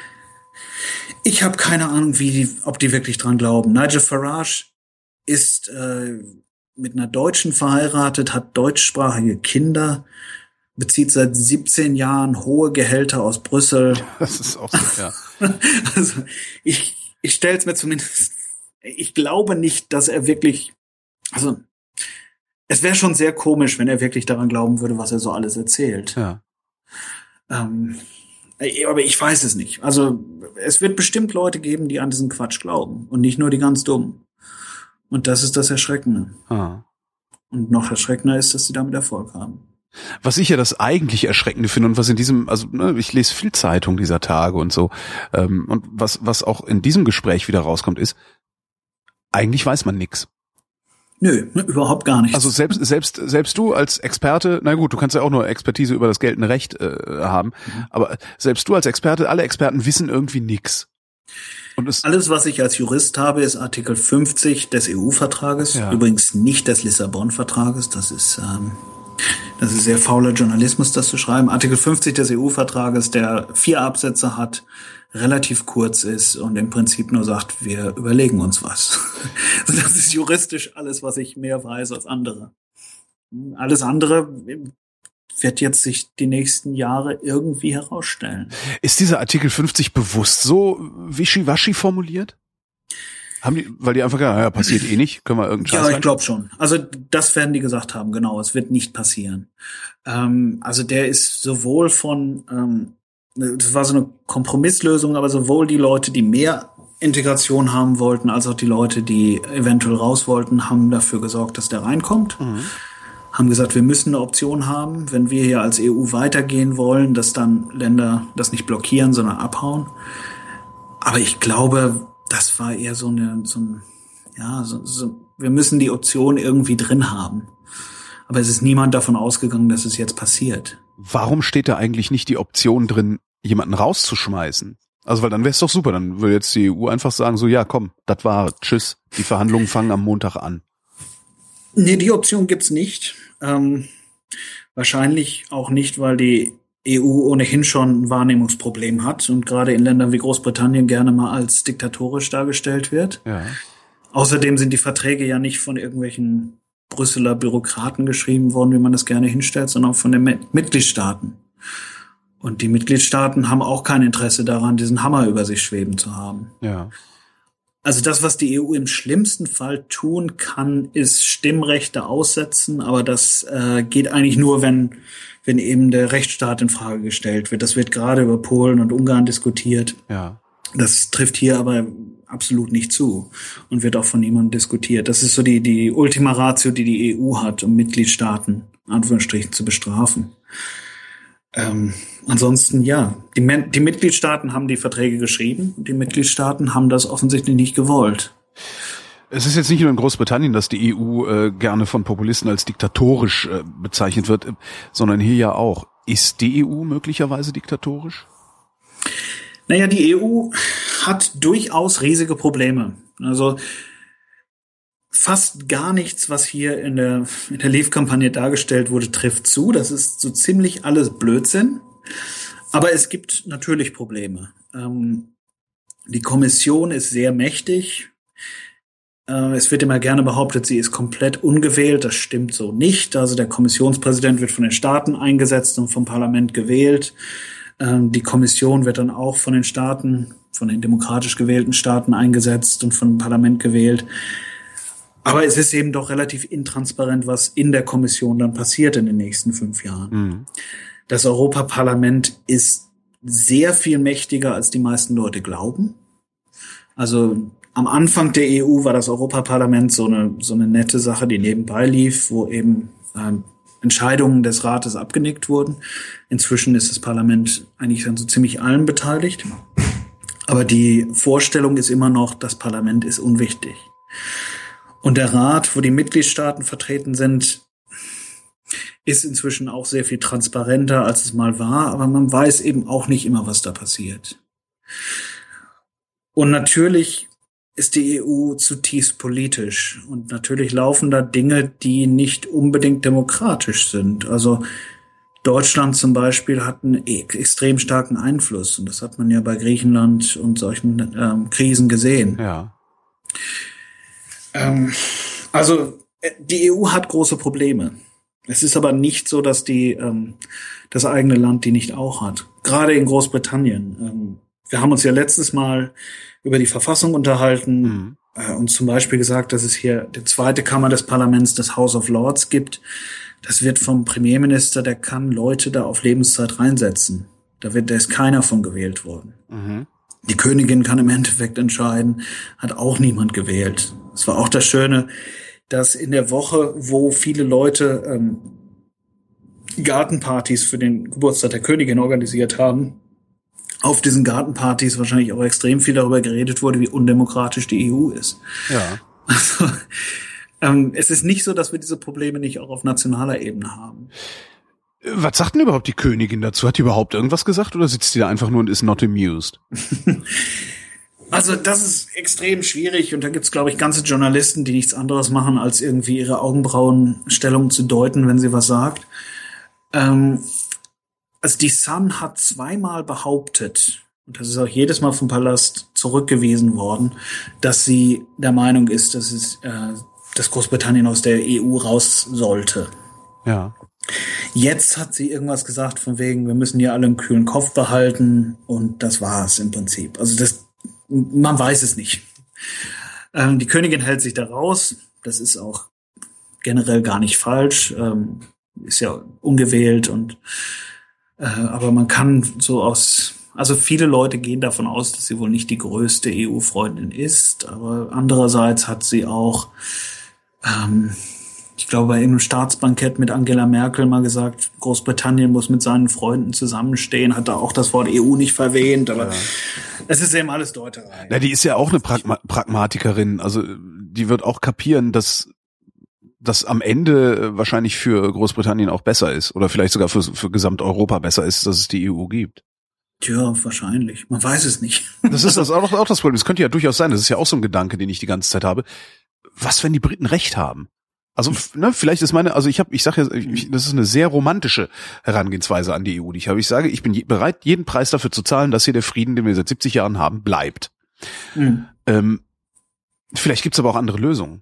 Ich habe keine Ahnung, wie die, ob die wirklich dran glauben. Nigel Farage ist äh, mit einer Deutschen verheiratet, hat deutschsprachige Kinder, bezieht seit siebzehn Jahren hohe Gehälter aus Brüssel. Das ist auch so, ja. Also ich, ich stelle es mir zumindest, ich glaube nicht, dass er wirklich, also es wäre schon sehr komisch, wenn er wirklich daran glauben würde, was er so alles erzählt. Ja. Ähm, aber ich weiß es nicht. Also es wird bestimmt Leute geben, die an diesen Quatsch glauben und nicht nur die ganz Dummen. Und das ist das Erschreckende. Ah. Und noch erschreckender ist, dass sie damit Erfolg haben. Was ich ja das eigentlich Erschreckende finde und was in diesem, also ne, ich lese viel Zeitung dieser Tage und so, ähm, und was was auch in diesem Gespräch wieder rauskommt, ist, eigentlich weiß man nix. Nö, überhaupt gar nichts. Also selbst selbst selbst du als Experte, na gut, du kannst ja auch nur Expertise über das geltende Recht äh, haben, mhm. aber selbst du als Experte, alle Experten wissen irgendwie nix. Und es Alles, was ich als Jurist habe, ist Artikel fünfzig des E U-Vertrages, ja. übrigens nicht des Lissabon-Vertrages, das ist, ähm, das ist sehr fauler Journalismus, das zu schreiben. Artikel fünfzig des E U-Vertrages, der vier Absätze hat, relativ kurz ist und im Prinzip nur sagt, wir überlegen uns was. Also das ist juristisch alles, was ich mehr weiß als andere. Alles andere wird jetzt sich die nächsten Jahre irgendwie herausstellen. Ist dieser Artikel fünfzig bewusst so wischiwaschi formuliert? Haben die, weil die einfach gesagt haben, ja, passiert eh nicht, können wir irgendeinen Scheiß Ja, ich glaube schon. Also das werden die gesagt haben, genau, es wird nicht passieren. Ähm, also der ist sowohl von, ähm, das war so eine Kompromisslösung, aber sowohl die Leute, die mehr Integration haben wollten, als auch die Leute, die eventuell raus wollten, haben dafür gesorgt, dass der reinkommt. Mhm. Haben gesagt, wir müssen eine Option haben, wenn wir hier als E U weitergehen wollen, dass dann Länder das nicht blockieren, sondern abhauen. Aber ich glaube, das war eher so eine, so ein, ja, so, so, wir müssen die Option irgendwie drin haben. Aber es ist niemand davon ausgegangen, dass es jetzt passiert. Warum steht da eigentlich nicht die Option drin, jemanden rauszuschmeißen? Also, weil dann wäre es doch super, dann würde jetzt die E U einfach sagen, so, ja, komm, das war, tschüss, die Verhandlungen fangen am Montag an. Nee, die Option gibt's nicht. Ähm, wahrscheinlich auch nicht, weil die E U ohnehin schon ein Wahrnehmungsproblem hat und gerade in Ländern wie Großbritannien gerne mal als diktatorisch dargestellt wird. Ja. Außerdem sind die Verträge ja nicht von irgendwelchen Brüsseler Bürokraten geschrieben worden, wie man das gerne hinstellt, sondern von den M- Mitgliedstaaten. Und die Mitgliedstaaten haben auch kein Interesse daran, diesen Hammer über sich schweben zu haben. Ja. Also das, was die E U im schlimmsten Fall tun kann, ist Stimmrechte aussetzen, aber das äh, geht eigentlich nur, wenn wenn eben der Rechtsstaat in Frage gestellt wird. Das wird gerade über Polen und Ungarn diskutiert. Ja. Das trifft hier aber absolut nicht zu und wird auch von niemandem diskutiert. Das ist so die die Ultima Ratio, die die E U hat, um Mitgliedstaaten in Anführungsstrichen zu bestrafen. Ähm, ansonsten, ja, die, die Mitgliedstaaten haben die Verträge geschrieben. Die Mitgliedstaaten haben das offensichtlich nicht gewollt. Es ist jetzt nicht nur in Großbritannien, dass die E U äh, gerne von Populisten als diktatorisch äh, bezeichnet wird, äh, sondern hier ja auch. Ist die E U möglicherweise diktatorisch? Naja, die E U hat durchaus riesige Probleme. Also fast gar nichts, was hier in der, in der Leave-Kampagne dargestellt wurde, trifft zu. Das ist so ziemlich alles Blödsinn. Aber es gibt natürlich Probleme. Ähm, die Kommission ist sehr mächtig. Äh, es wird immer gerne behauptet, sie ist komplett ungewählt. Das stimmt so nicht. Also der Kommissionspräsident wird von den Staaten eingesetzt und vom Parlament gewählt. Ähm, die Kommission wird dann auch von den Staaten, von den demokratisch gewählten Staaten eingesetzt und vom Parlament gewählt. Aber es ist eben doch relativ intransparent, was in der Kommission dann passiert in den nächsten fünf Jahren. Mhm. Das Europaparlament ist sehr viel mächtiger, als die meisten Leute glauben. Also am Anfang der E U war das Europaparlament so eine so eine nette Sache, die nebenbei lief, wo eben ähm, Entscheidungen des Rates abgenickt wurden. Inzwischen ist das Parlament eigentlich an so ziemlich allem beteiligt. Aber die Vorstellung ist immer noch, das Parlament ist unwichtig. Und der Rat, wo die Mitgliedstaaten vertreten sind, ist inzwischen auch sehr viel transparenter, als es mal war. Aber man weiß eben auch nicht immer, was da passiert. Und natürlich ist die E U zutiefst politisch. Und natürlich laufen da Dinge, die nicht unbedingt demokratisch sind. Also Deutschland zum Beispiel hat einen extrem starken Einfluss. Und das hat man ja bei Griechenland und solchen ähm, Krisen gesehen. Ja. Also die E U hat große Probleme. Es ist aber nicht so, dass die ähm, das eigene Land die nicht auch hat. Gerade in Großbritannien. Ähm, wir haben uns ja letztes Mal über die Verfassung unterhalten mhm. äh, und zum Beispiel gesagt, dass es hier die zweite Kammer des Parlaments, das House of Lords, gibt. Das wird vom Premierminister, der kann Leute da auf Lebenszeit reinsetzen. Da wird, da ist keiner von gewählt worden. Mhm. Die Königin kann im Endeffekt entscheiden, hat auch niemand gewählt. Es war auch das Schöne, dass in der Woche, wo viele Leute ähm, Gartenpartys für den Geburtstag der Königin organisiert haben, auf diesen Gartenpartys wahrscheinlich auch extrem viel darüber geredet wurde, wie undemokratisch die E U ist. Ja. Also ähm, es ist nicht so, dass wir diese Probleme nicht auch auf nationaler Ebene haben. Was sagt denn überhaupt die Königin dazu? Hat die überhaupt irgendwas gesagt oder sitzt die da einfach nur und ist not amused? Also das ist extrem schwierig und da gibt's, glaube ich, ganze Journalisten, die nichts anderes machen, als irgendwie ihre Augenbrauenstellung zu deuten, wenn sie was sagt. Ähm, also die Sun hat zweimal behauptet, und das ist auch jedes Mal vom Palast zurückgewiesen worden, dass sie der Meinung ist, dass es, äh, dass Großbritannien aus der E U raus sollte. Ja. Jetzt hat sie irgendwas gesagt von wegen, wir müssen hier alle einen kühlen Kopf behalten und das war's im Prinzip. Also das, man weiß es nicht. Ähm, die Königin hält sich da raus. Das ist auch generell gar nicht falsch. Ähm, ist ja ungewählt und äh, aber man kann so aus, also viele Leute gehen davon aus, dass sie wohl nicht die größte E U-Freundin ist, aber andererseits hat sie auch ähm, ich glaube, bei einem Staatsbankett mit Angela Merkel mal gesagt, Großbritannien muss mit seinen Freunden zusammenstehen, hat da auch das Wort E U nicht verwähnt, aber ja. Es ist eben alles Deuterei. Na, die ist ja auch eine Pragma- Pragmatikerin, also die wird auch kapieren, dass das am Ende wahrscheinlich für Großbritannien auch besser ist oder vielleicht sogar für, für Gesamteuropa besser ist, dass es die E U gibt. Tja, wahrscheinlich. Man weiß es nicht. Das ist das auch, auch das Problem. Das könnte ja durchaus sein. Das ist ja auch so ein Gedanke, den ich die ganze Zeit habe. Was, wenn die Briten recht haben? Also, ne, vielleicht ist meine, also ich habe, ich sage ja, ich, das ist eine sehr romantische Herangehensweise an die E U, die ich habe. Ich sage, ich bin je, bereit, jeden Preis dafür zu zahlen, dass hier der Frieden, den wir seit siebzig Jahren haben, bleibt. Mhm. Ähm, vielleicht gibt's aber auch andere Lösungen.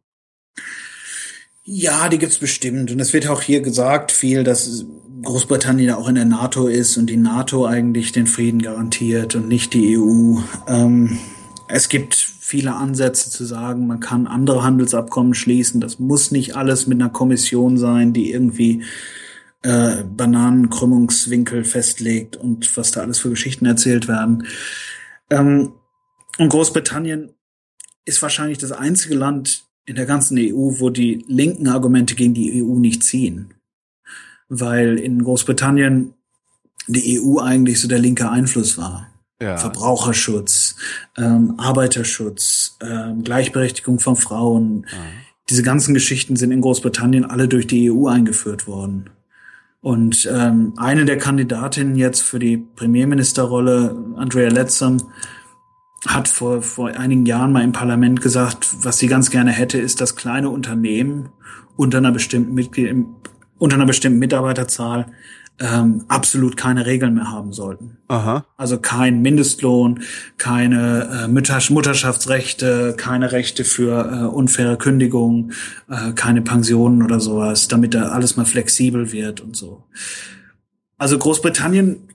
Ja, die gibt's bestimmt. Und es wird auch hier gesagt viel, dass Großbritannien auch in der NATO ist und die NATO eigentlich den Frieden garantiert und nicht die E U. Ähm, es gibt viele Ansätze zu sagen, man kann andere Handelsabkommen schließen. Das muss nicht alles mit einer Kommission sein, die irgendwie äh, Bananenkrümmungswinkel festlegt und was da alles für Geschichten erzählt werden. Ähm, und Großbritannien ist wahrscheinlich das einzige Land in der ganzen E U, wo die linken Argumente gegen die E U nicht ziehen. Weil in Großbritannien die E U eigentlich so der linke Einfluss war. Ja. Verbraucherschutz, ähm, Arbeiterschutz, ähm, Gleichberechtigung von Frauen. Ja. Diese ganzen Geschichten sind in Großbritannien alle durch die E U eingeführt worden. Und ähm, eine der Kandidatinnen jetzt für die Premierministerrolle, Andrea Leadsom, hat vor, vor einigen Jahren mal im Parlament gesagt, was sie ganz gerne hätte, ist, dass kleine Unternehmen unter einer bestimmten Mitglied, unter einer bestimmten Mitarbeiterzahl ähm, absolut keine Regeln mehr haben sollten. Aha. Also kein Mindestlohn, keine äh, Mütter- Mutterschaftsrechte, keine Rechte für äh, unfaire Kündigungen, äh, keine Pensionen oder sowas, damit da alles mal flexibel wird und so. Also Großbritannien,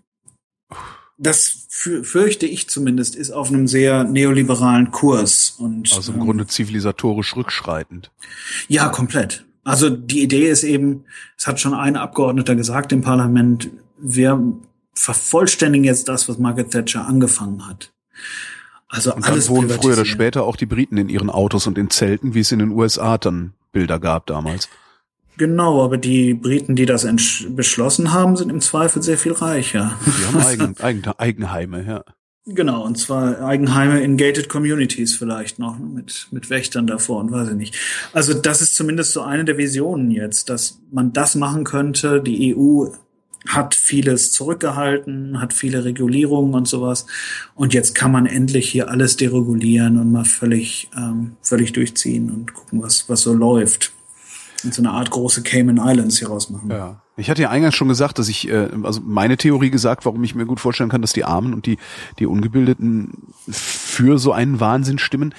das für, fürchte ich zumindest, ist auf einem sehr neoliberalen Kurs. Und also im ähm, Grunde zivilisatorisch rückschreitend. Ja, komplett. Also die Idee ist eben, es hat schon ein Abgeordneter gesagt im Parlament, wir vervollständigen jetzt das, was Margaret Thatcher angefangen hat. Also und dann alles wohnen früher oder später auch die Briten in ihren Autos und in Zelten, wie es in den U S A dann Bilder gab damals. Genau, aber die Briten, die das entsch- beschlossen haben, sind im Zweifel sehr viel reicher. Die haben Eigen, Eigen, Eigenheime, ja. Genau, und zwar Eigenheime in gated communities vielleicht noch, mit, mit Wächtern davor und weiß ich nicht. Also das ist zumindest so eine der Visionen jetzt, dass man das machen könnte. Die E U hat vieles zurückgehalten, hat viele Regulierungen und sowas. Und jetzt kann man endlich hier alles deregulieren und mal völlig, ähm, völlig durchziehen und gucken, was, was so läuft. Und so eine Art große Cayman Islands hier rausmachen. Ja. Ich hatte ja eingangs schon gesagt, dass ich, äh, also meine Theorie gesagt, warum ich mir gut vorstellen kann, dass die Armen und die, die Ungebildeten für so einen Wahnsinn stimmen.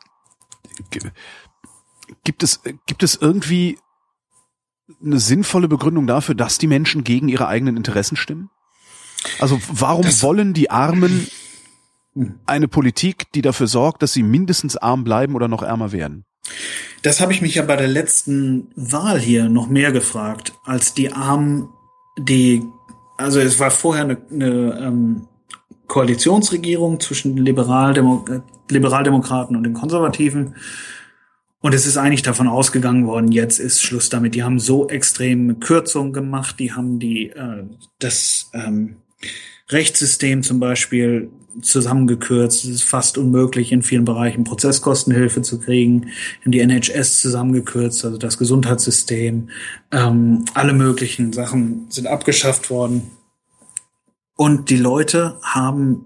Gibt es, gibt es irgendwie eine sinnvolle Begründung dafür, dass die Menschen gegen ihre eigenen Interessen stimmen? Also warum das wollen die Armen eine Politik, die dafür sorgt, dass sie mindestens arm bleiben oder noch ärmer werden? Das habe ich mich ja bei der letzten Wahl hier noch mehr gefragt, als die Armen, die, also es war vorher eine, eine ähm, Koalitionsregierung zwischen den Liberaldemo- Liberaldemokraten und den Konservativen. Und es ist eigentlich davon ausgegangen worden, jetzt ist Schluss damit. Die haben so extreme Kürzungen gemacht, die haben die äh, das ähm, Rechtssystem zum Beispiel zusammengekürzt. Es ist fast unmöglich, in vielen Bereichen Prozesskostenhilfe zu kriegen. In die N H S zusammengekürzt, also das Gesundheitssystem. Ähm, alle möglichen Sachen sind abgeschafft worden. Und die Leute haben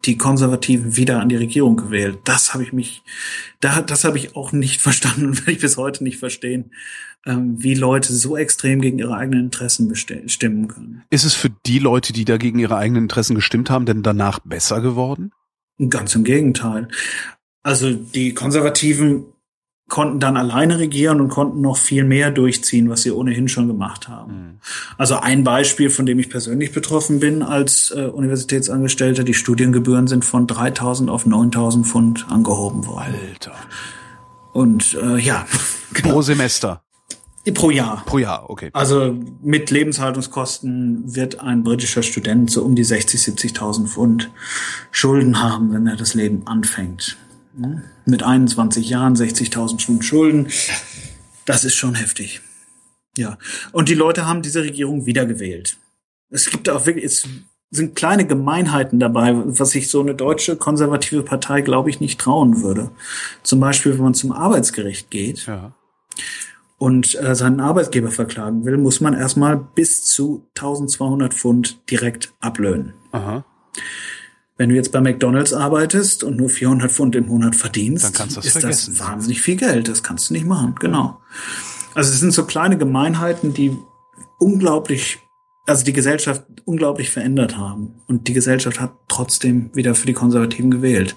die Konservativen wieder an die Regierung gewählt. Das habe ich mich, da, das habe ich auch nicht verstanden und werde ich bis heute nicht verstehen, ähm, wie Leute so extrem gegen ihre eigenen Interessen besti- stimmen können. Ist es für die Leute, die da gegen ihre eigenen Interessen gestimmt haben, denn danach besser geworden? Ganz im Gegenteil. Also die Konservativen konnten dann alleine regieren und konnten noch viel mehr durchziehen, was sie ohnehin schon gemacht haben. Mhm. Also ein Beispiel, von dem ich persönlich betroffen bin als äh, Universitätsangestellter, die Studiengebühren sind von dreitausend auf neuntausend Pfund angehoben worden. Alter. Und äh, ja. Genau. Pro Semester? Pro Jahr. Pro Jahr, okay. Also mit Lebenshaltungskosten wird ein britischer Student so um die sechzig, siebzigtausend Pfund Schulden haben, wenn er das Leben anfängt. Mit einundzwanzig Jahren, sechzigtausend Pfund Schulden. Das ist schon heftig. Ja. Und die Leute haben diese Regierung wiedergewählt. Es gibt auch wirklich, es sind kleine Gemeinheiten dabei, was sich so eine deutsche konservative Partei, glaube ich, nicht trauen würde. Zum Beispiel, wenn man zum Arbeitsgericht geht. Ja. Und äh, seinen Arbeitgeber verklagen will, muss man erstmal bis zu eintausendzweihundert Pfund direkt ablöhnen. Aha. Wenn du jetzt bei McDonald's arbeitest und nur vierhundert Pfund im Monat verdienst, dann kannst du das ist vergessen. Das wahnsinnig viel Geld. Das kannst du nicht machen, genau. Also es sind so kleine Gemeinheiten, die unglaublich, also die Gesellschaft unglaublich verändert haben. Und die Gesellschaft hat trotzdem wieder für die Konservativen gewählt.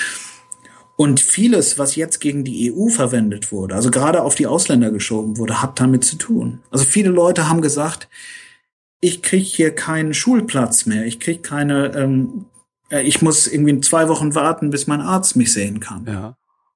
Und vieles, was jetzt gegen die E U verwendet wurde, also gerade auf die Ausländer geschoben wurde, hat damit zu tun. Also viele Leute haben gesagt, ich kriege hier keinen Schulplatz mehr, ich kriege keine, ähm, ich muss irgendwie zwei Wochen warten, bis mein Arzt mich sehen kann. Ja.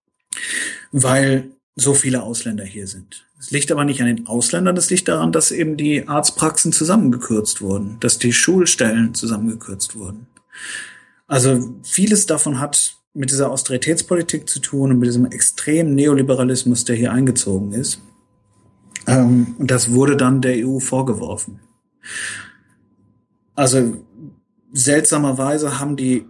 Weil so viele Ausländer hier sind. Es liegt aber nicht an den Ausländern, es liegt daran, dass eben die Arztpraxen zusammengekürzt wurden, dass die Schulstellen zusammengekürzt wurden. Also vieles davon hat mit dieser Austeritätspolitik zu tun und mit diesem extremen Neoliberalismus, der hier eingezogen ist. Ähm, und das wurde dann der E U vorgeworfen. Also seltsamerweise haben die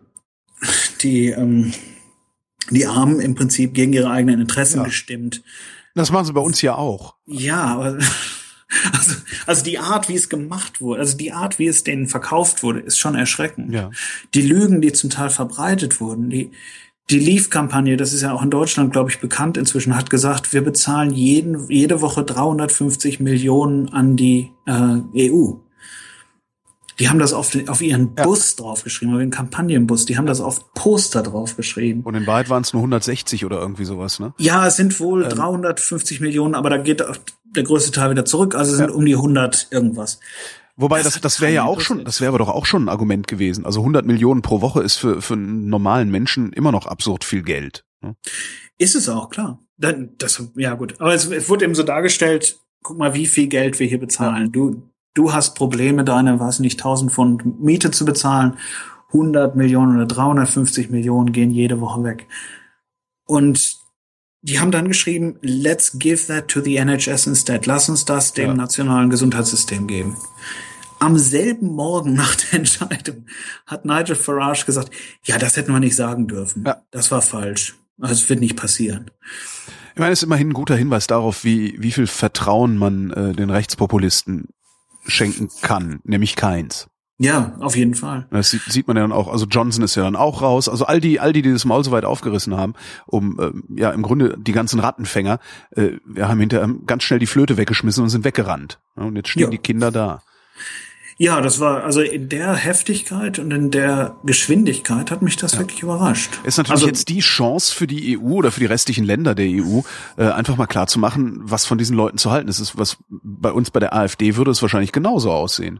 die ähm, die Armen im Prinzip gegen ihre eigenen Interessen ja. gestimmt. Das machen sie bei uns ja auch. Ja, aber also, also die Art, wie es gemacht wurde, also die Art, wie es denen verkauft wurde, ist schon erschreckend. Ja. Die Lügen, die zum Teil verbreitet wurden, die die Leave-Kampagne, das ist ja auch in Deutschland, glaube ich, bekannt inzwischen, hat gesagt, wir bezahlen jeden jede Woche dreihundertfünfzig Millionen an die äh, E U. Die haben das auf, den, auf ihren ja. Bus draufgeschrieben, auf den Kampagnenbus. Die haben das auf Poster draufgeschrieben. Und in Wahrheit waren es nur hundertsechzig oder irgendwie sowas, ne? Ja, es sind wohl ähm. dreihundertfünfzig Millionen, aber da geht auch der größte Teil wieder zurück. Also es sind ja. um die hundert irgendwas. Wobei, das, das, das wäre ja auch schon, das wäre aber doch auch schon ein Argument gewesen. Also hundert Millionen pro Woche ist für, für einen normalen Menschen immer noch absurd viel Geld. Ne? Ist es auch, klar. Dann, das, ja gut. Aber es, es wurde eben so dargestellt, guck mal, wie viel Geld wir hier bezahlen. Ja. Du, Du hast Probleme, deine, weiß nicht, tausend Pfund Miete zu bezahlen. hundert Millionen oder dreihundertfünfzig Millionen gehen jede Woche weg. Und die haben dann geschrieben, let's give that to the N H S instead. Lass uns das dem ja. nationalen Gesundheitssystem geben. Am selben Morgen nach der Entscheidung hat Nigel Farage gesagt, ja, das hätten wir nicht sagen dürfen. Ja. Das war falsch. Das wird nicht passieren. Ich meine, es ist immerhin ein guter Hinweis darauf, wie, wie viel Vertrauen man äh, den Rechtspopulisten schenken kann, nämlich keins. Ja, auf jeden Fall. Das sieht, sieht man ja dann auch, also Johnson ist ja dann auch raus, also all die, all die, die das Maul so weit aufgerissen haben, um, äh, ja, im Grunde die ganzen Rattenfänger, äh, wir haben hinterher ganz schnell die Flöte weggeschmissen und sind weggerannt. Und jetzt stehen ja. die Kinder da. Ja, das war, also in der Heftigkeit und in der Geschwindigkeit hat mich das ja. wirklich überrascht. Ist natürlich also, jetzt die Chance für die E U oder für die restlichen Länder der E U, äh, einfach mal klar zu machen, was von diesen Leuten zu halten ist. Das ist, was bei uns bei der AfD würde es wahrscheinlich genauso aussehen.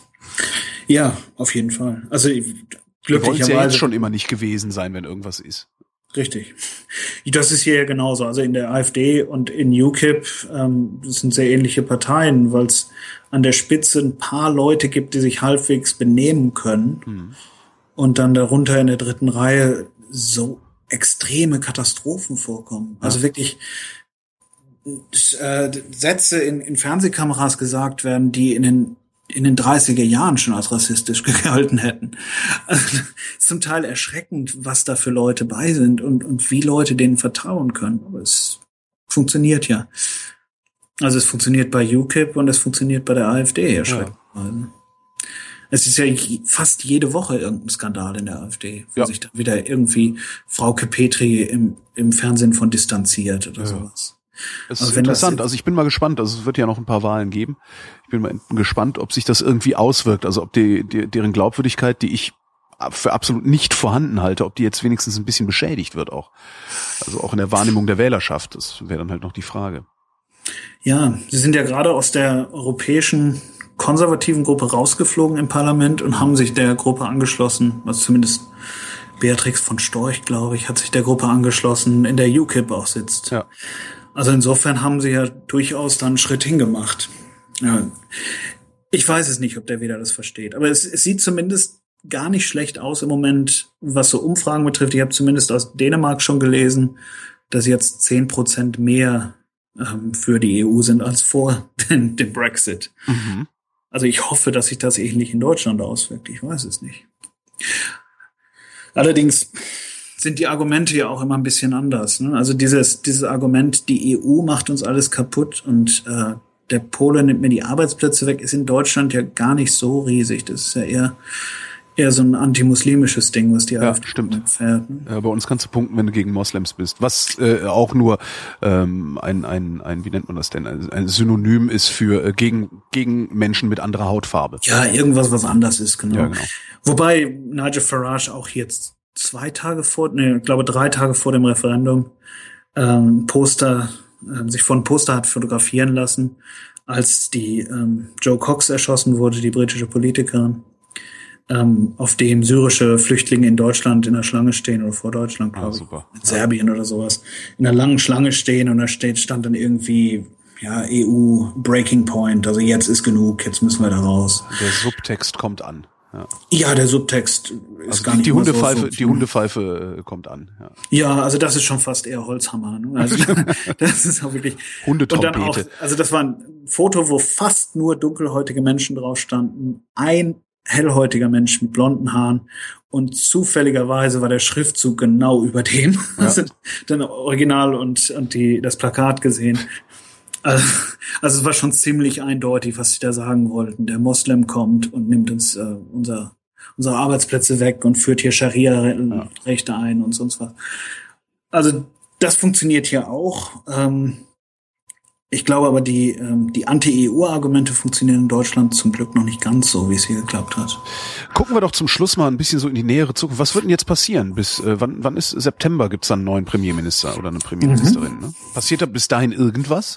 Ja, auf jeden Fall. Also glücklicherweise wollen es ja jetzt schon immer nicht gewesen sein, wenn irgendwas ist. Richtig. Das ist hier ja genauso. Also in der AfD und in U K I P, ähm, das sind sehr ähnliche Parteien, weil es an der Spitze ein paar Leute gibt, die sich halbwegs benehmen können. Hm. Und dann darunter in der dritten Reihe so extreme Katastrophen vorkommen. Ja. Also wirklich äh, Sätze in, in Fernsehkameras gesagt werden, die in den in den dreißiger Jahren schon als rassistisch gehalten hätten. Also, zum Teil erschreckend, was da für Leute bei sind und, und wie Leute denen vertrauen können. Aber es funktioniert ja. Also es funktioniert bei U K I P und es funktioniert bei der AfD erschreckend. Ja. Es ist ja fast jede Woche irgendein Skandal in der AfD, wo ja. sich da wieder irgendwie Frauke Petry im, im Fernsehen von distanziert oder ja. sowas. Es ist also interessant. Also ich bin mal gespannt. Also es wird ja noch ein paar Wahlen geben. Ich bin mal gespannt, ob sich das irgendwie auswirkt. Also ob die, die deren Glaubwürdigkeit, die ich für absolut nicht vorhanden halte, ob die jetzt wenigstens ein bisschen beschädigt wird auch. Also auch in der Wahrnehmung der Wählerschaft. Das wäre dann halt noch die Frage. Ja, Sie sind ja gerade aus der europäischen konservativen Gruppe rausgeflogen im Parlament und haben sich der Gruppe angeschlossen, also zumindest Beatrix von Storch, glaube ich, hat sich der Gruppe angeschlossen, in der U K I P auch sitzt. Ja. Also insofern haben sie ja durchaus dann einen Schritt hingemacht. Ja. Ich weiß es nicht, ob der Wähler das versteht, aber es, es sieht zumindest gar nicht schlecht aus im Moment, was so Umfragen betrifft. Ich habe zumindest aus Dänemark schon gelesen, dass jetzt zehn Prozent mehr ähm, für die E U sind als vor dem, dem Brexit. Mhm. Also ich hoffe, dass sich das ähnlich in Deutschland auswirkt. Ich weiß es nicht. Allerdings sind die Argumente ja auch immer ein bisschen anders. Ne? Also dieses dieses Argument, die E U macht uns alles kaputt und äh, der Pole nimmt mir die Arbeitsplätze weg, ist in Deutschland ja gar nicht so riesig. Das ist ja eher eher so ein antimuslimisches Ding, was die ja, AfD stimmt. fährt. Ne? Ja, bei uns kannst du punkten, wenn du gegen Moslems bist. Was äh, auch nur ähm, ein, ein, ein, wie nennt man das denn, ein, ein Synonym ist für äh, gegen, gegen Menschen mit anderer Hautfarbe. Ja, irgendwas, was anders ist, genau. Ja, genau. Wobei Nigel Farage auch jetzt zwei Tage vor, ne, ich glaube drei Tage vor dem Referendum ähm, Poster, äh, sich von Poster hat fotografieren lassen, als die ähm, Jo Cox erschossen wurde, die britische Politikerin. Ähm, auf dem syrische Flüchtlinge in Deutschland in der Schlange stehen oder vor Deutschland, glaube ah, super. ich, in Serbien ja. oder sowas, in einer langen Schlange stehen und da steht, stand dann irgendwie, ja, E U Breaking Point, also jetzt ist genug, jetzt müssen wir da raus. Der Subtext kommt an. Ja, ja der Subtext ist also gar die, nicht die Hundepfeife, so, so. Die Hundepfeife äh, kommt an. Ja. ja, also das ist schon fast eher Holzhammer. Ne? Also das ist auch wirklich Hundetrompete. Und dann auch, also das war ein Foto, wo fast nur dunkelhäutige Menschen drauf standen, ein hellhäutiger Mensch mit blonden Haaren und zufälligerweise war der Schriftzug genau über dem. Ja. Also dann Original und, und die, das Plakat gesehen. Also, also es war schon ziemlich eindeutig, was sie da sagen wollten. Der Moslem kommt und nimmt uns äh, unser, unsere Arbeitsplätze weg und führt hier Scharia-Rechte ein und sonst was. Also das funktioniert hier auch. Ähm, Ich glaube aber, die, ähm, die Anti-E U-Argumente funktionieren in Deutschland zum Glück noch nicht ganz so, wie es hier geklappt hat. Gucken wir doch zum Schluss mal ein bisschen so in die nähere Zukunft. Was wird denn jetzt passieren? Bis äh, wann, wann ist September? Gibt's dann einen neuen Premierminister oder eine Premierministerin? Mhm. Ne? Passiert da bis dahin irgendwas?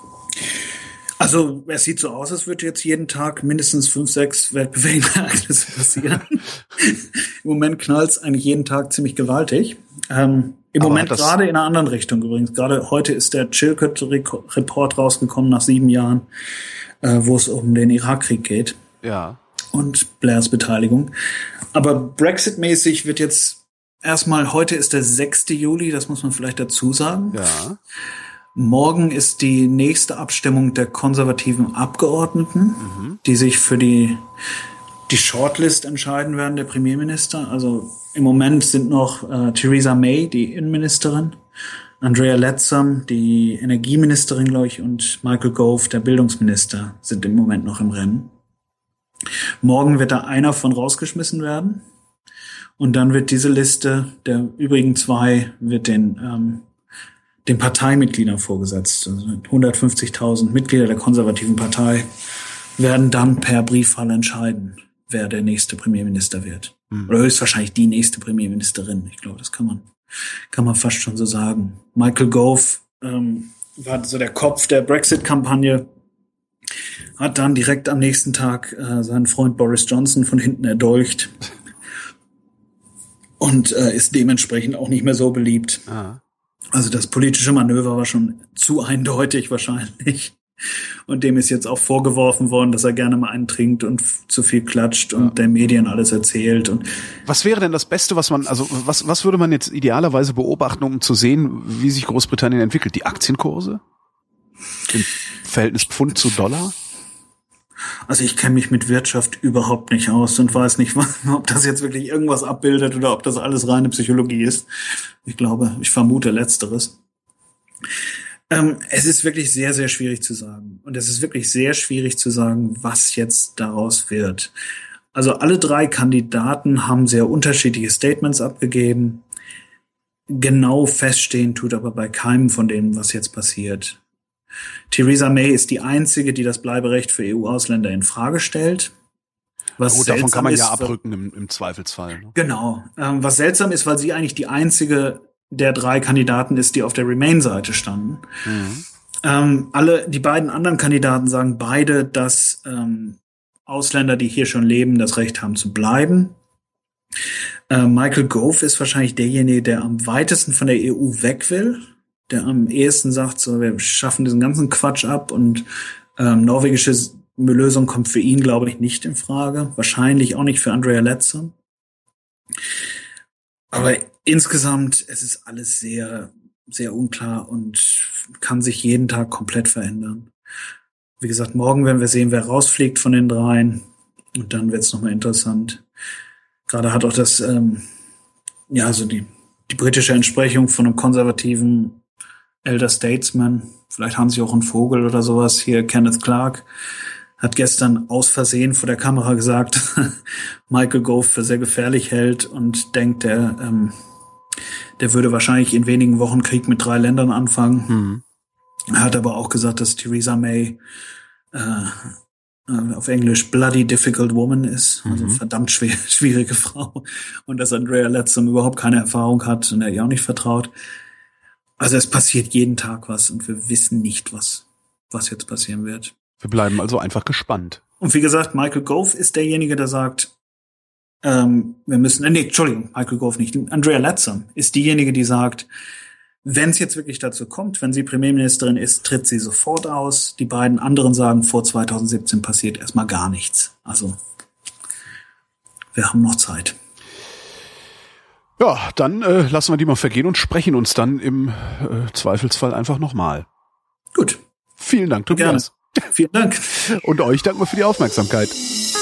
Also es sieht so aus, als würde jetzt jeden Tag mindestens fünf, sechs weltbewegende Ereignisse passieren. Im Moment knallt's eigentlich jeden Tag ziemlich gewaltig. Ähm, Im Aber Moment gerade in einer anderen Richtung übrigens. Gerade heute ist der Chilcot-Report rausgekommen nach sieben Jahren, äh, wo es um den Irakkrieg geht. Ja. Und Blairs Beteiligung. Aber Brexit-mäßig wird jetzt erstmal, heute ist der sechste Juli, das muss man vielleicht dazu sagen. Ja. Morgen ist die nächste Abstimmung der konservativen Abgeordneten, mhm. die sich für die, die Shortlist entscheiden werden, der Premierminister. Also im Moment sind noch äh, Theresa May, die Innenministerin, Andrea Leadsom, die Energieministerin, glaube ich, und Michael Gove, der Bildungsminister, sind im Moment noch im Rennen. Morgen wird da einer von rausgeschmissen werden. Und dann wird diese Liste der übrigen zwei wird den ähm, den Parteimitgliedern vorgesetzt. Also hundertfünfzigtausend Mitglieder der konservativen Partei werden dann per Briefwahl entscheiden, wer der nächste Premierminister wird. Mhm. Oder höchstwahrscheinlich die nächste Premierministerin. Ich glaube, das kann man kann man fast schon so sagen. Michael Gove ähm, war so der Kopf der Brexit-Kampagne, hat dann direkt am nächsten Tag äh, seinen Freund Boris Johnson von hinten erdolcht und äh, ist dementsprechend auch nicht mehr so beliebt. Ah. Also das politische Manöver war schon zu eindeutig wahrscheinlich. Und dem ist jetzt auch vorgeworfen worden, dass er gerne mal einen trinkt und zu viel klatscht und ja. der Medien alles erzählt. Und was wäre denn das Beste, was man, also was, was würde man jetzt idealerweise beobachten, um zu sehen, wie sich Großbritannien entwickelt? Die Aktienkurse? Im Verhältnis Pfund zu Dollar? Also ich kenne mich mit Wirtschaft überhaupt nicht aus und weiß nicht, ob das jetzt wirklich irgendwas abbildet oder ob das alles reine Psychologie ist. Ich glaube, ich vermute Letzteres. Ähm, es ist wirklich sehr, sehr schwierig zu sagen. Und es ist wirklich sehr schwierig zu sagen, was jetzt daraus wird. Also alle drei Kandidaten haben sehr unterschiedliche Statements abgegeben. Genau feststehen tut aber bei keinem von denen, was jetzt passiert. Theresa May ist die einzige, die das Bleiberecht für E U-Ausländer in Frage stellt. Was gut, davon kann man ist, ja abrücken im, im Zweifelsfall. Ne? Genau. Ähm, was seltsam ist, weil sie eigentlich die einzige der drei Kandidaten ist, die auf der Remain-Seite standen. Mhm. Ähm, alle, die beiden anderen Kandidaten sagen beide, dass ähm, Ausländer, die hier schon leben, das Recht haben zu bleiben. Äh, Michael Gove ist wahrscheinlich derjenige, der am weitesten von der E U weg will, der am ehesten sagt, so, wir schaffen diesen ganzen Quatsch ab und ähm, norwegische Lösung kommt für ihn, glaube ich, nicht in Frage. Wahrscheinlich auch nicht für Andrea Leadsom. Aber insgesamt, es ist alles sehr, sehr unklar und kann sich jeden Tag komplett verändern. Wie gesagt, morgen werden wir sehen, wer rausfliegt von den dreien. Und dann wird es nochmal interessant. Gerade hat auch das, ähm, ja, also die, die britische Entsprechung von einem konservativen Elder Statesman, vielleicht haben sie auch einen Vogel oder sowas, hier Kenneth Clark, hat gestern aus Versehen vor der Kamera gesagt, Michael Gove für sehr gefährlich hält und denkt, der, ähm, der würde wahrscheinlich in wenigen Wochen Krieg mit drei Ländern anfangen. Mhm. Er hat aber auch gesagt, dass Theresa May äh, auf Englisch bloody difficult woman ist, also mhm. verdammt schwer, schwierige Frau, und dass Andrea Leadsom überhaupt keine Erfahrung hat und er ihr auch nicht vertraut. Also es passiert jeden Tag was und wir wissen nicht, was, was jetzt passieren wird. Wir bleiben also einfach gespannt. Und wie gesagt, Michael Gove ist derjenige, der sagt, ähm, wir müssen, äh, nee, Entschuldigung, Michael Gove nicht, Andrea Leadsom ist diejenige, die sagt, wenn es jetzt wirklich dazu kommt, wenn sie Premierministerin ist, tritt sie sofort aus. Die beiden anderen sagen, vor zwanzig siebzehn passiert erstmal gar nichts. Also, wir haben noch Zeit. Ja, dann äh, lassen wir die mal vergehen und sprechen uns dann im äh, Zweifelsfall einfach nochmal. Gut. Vielen Dank, Tobias. Gerne. Vielen Dank. Und euch danken wir für die Aufmerksamkeit.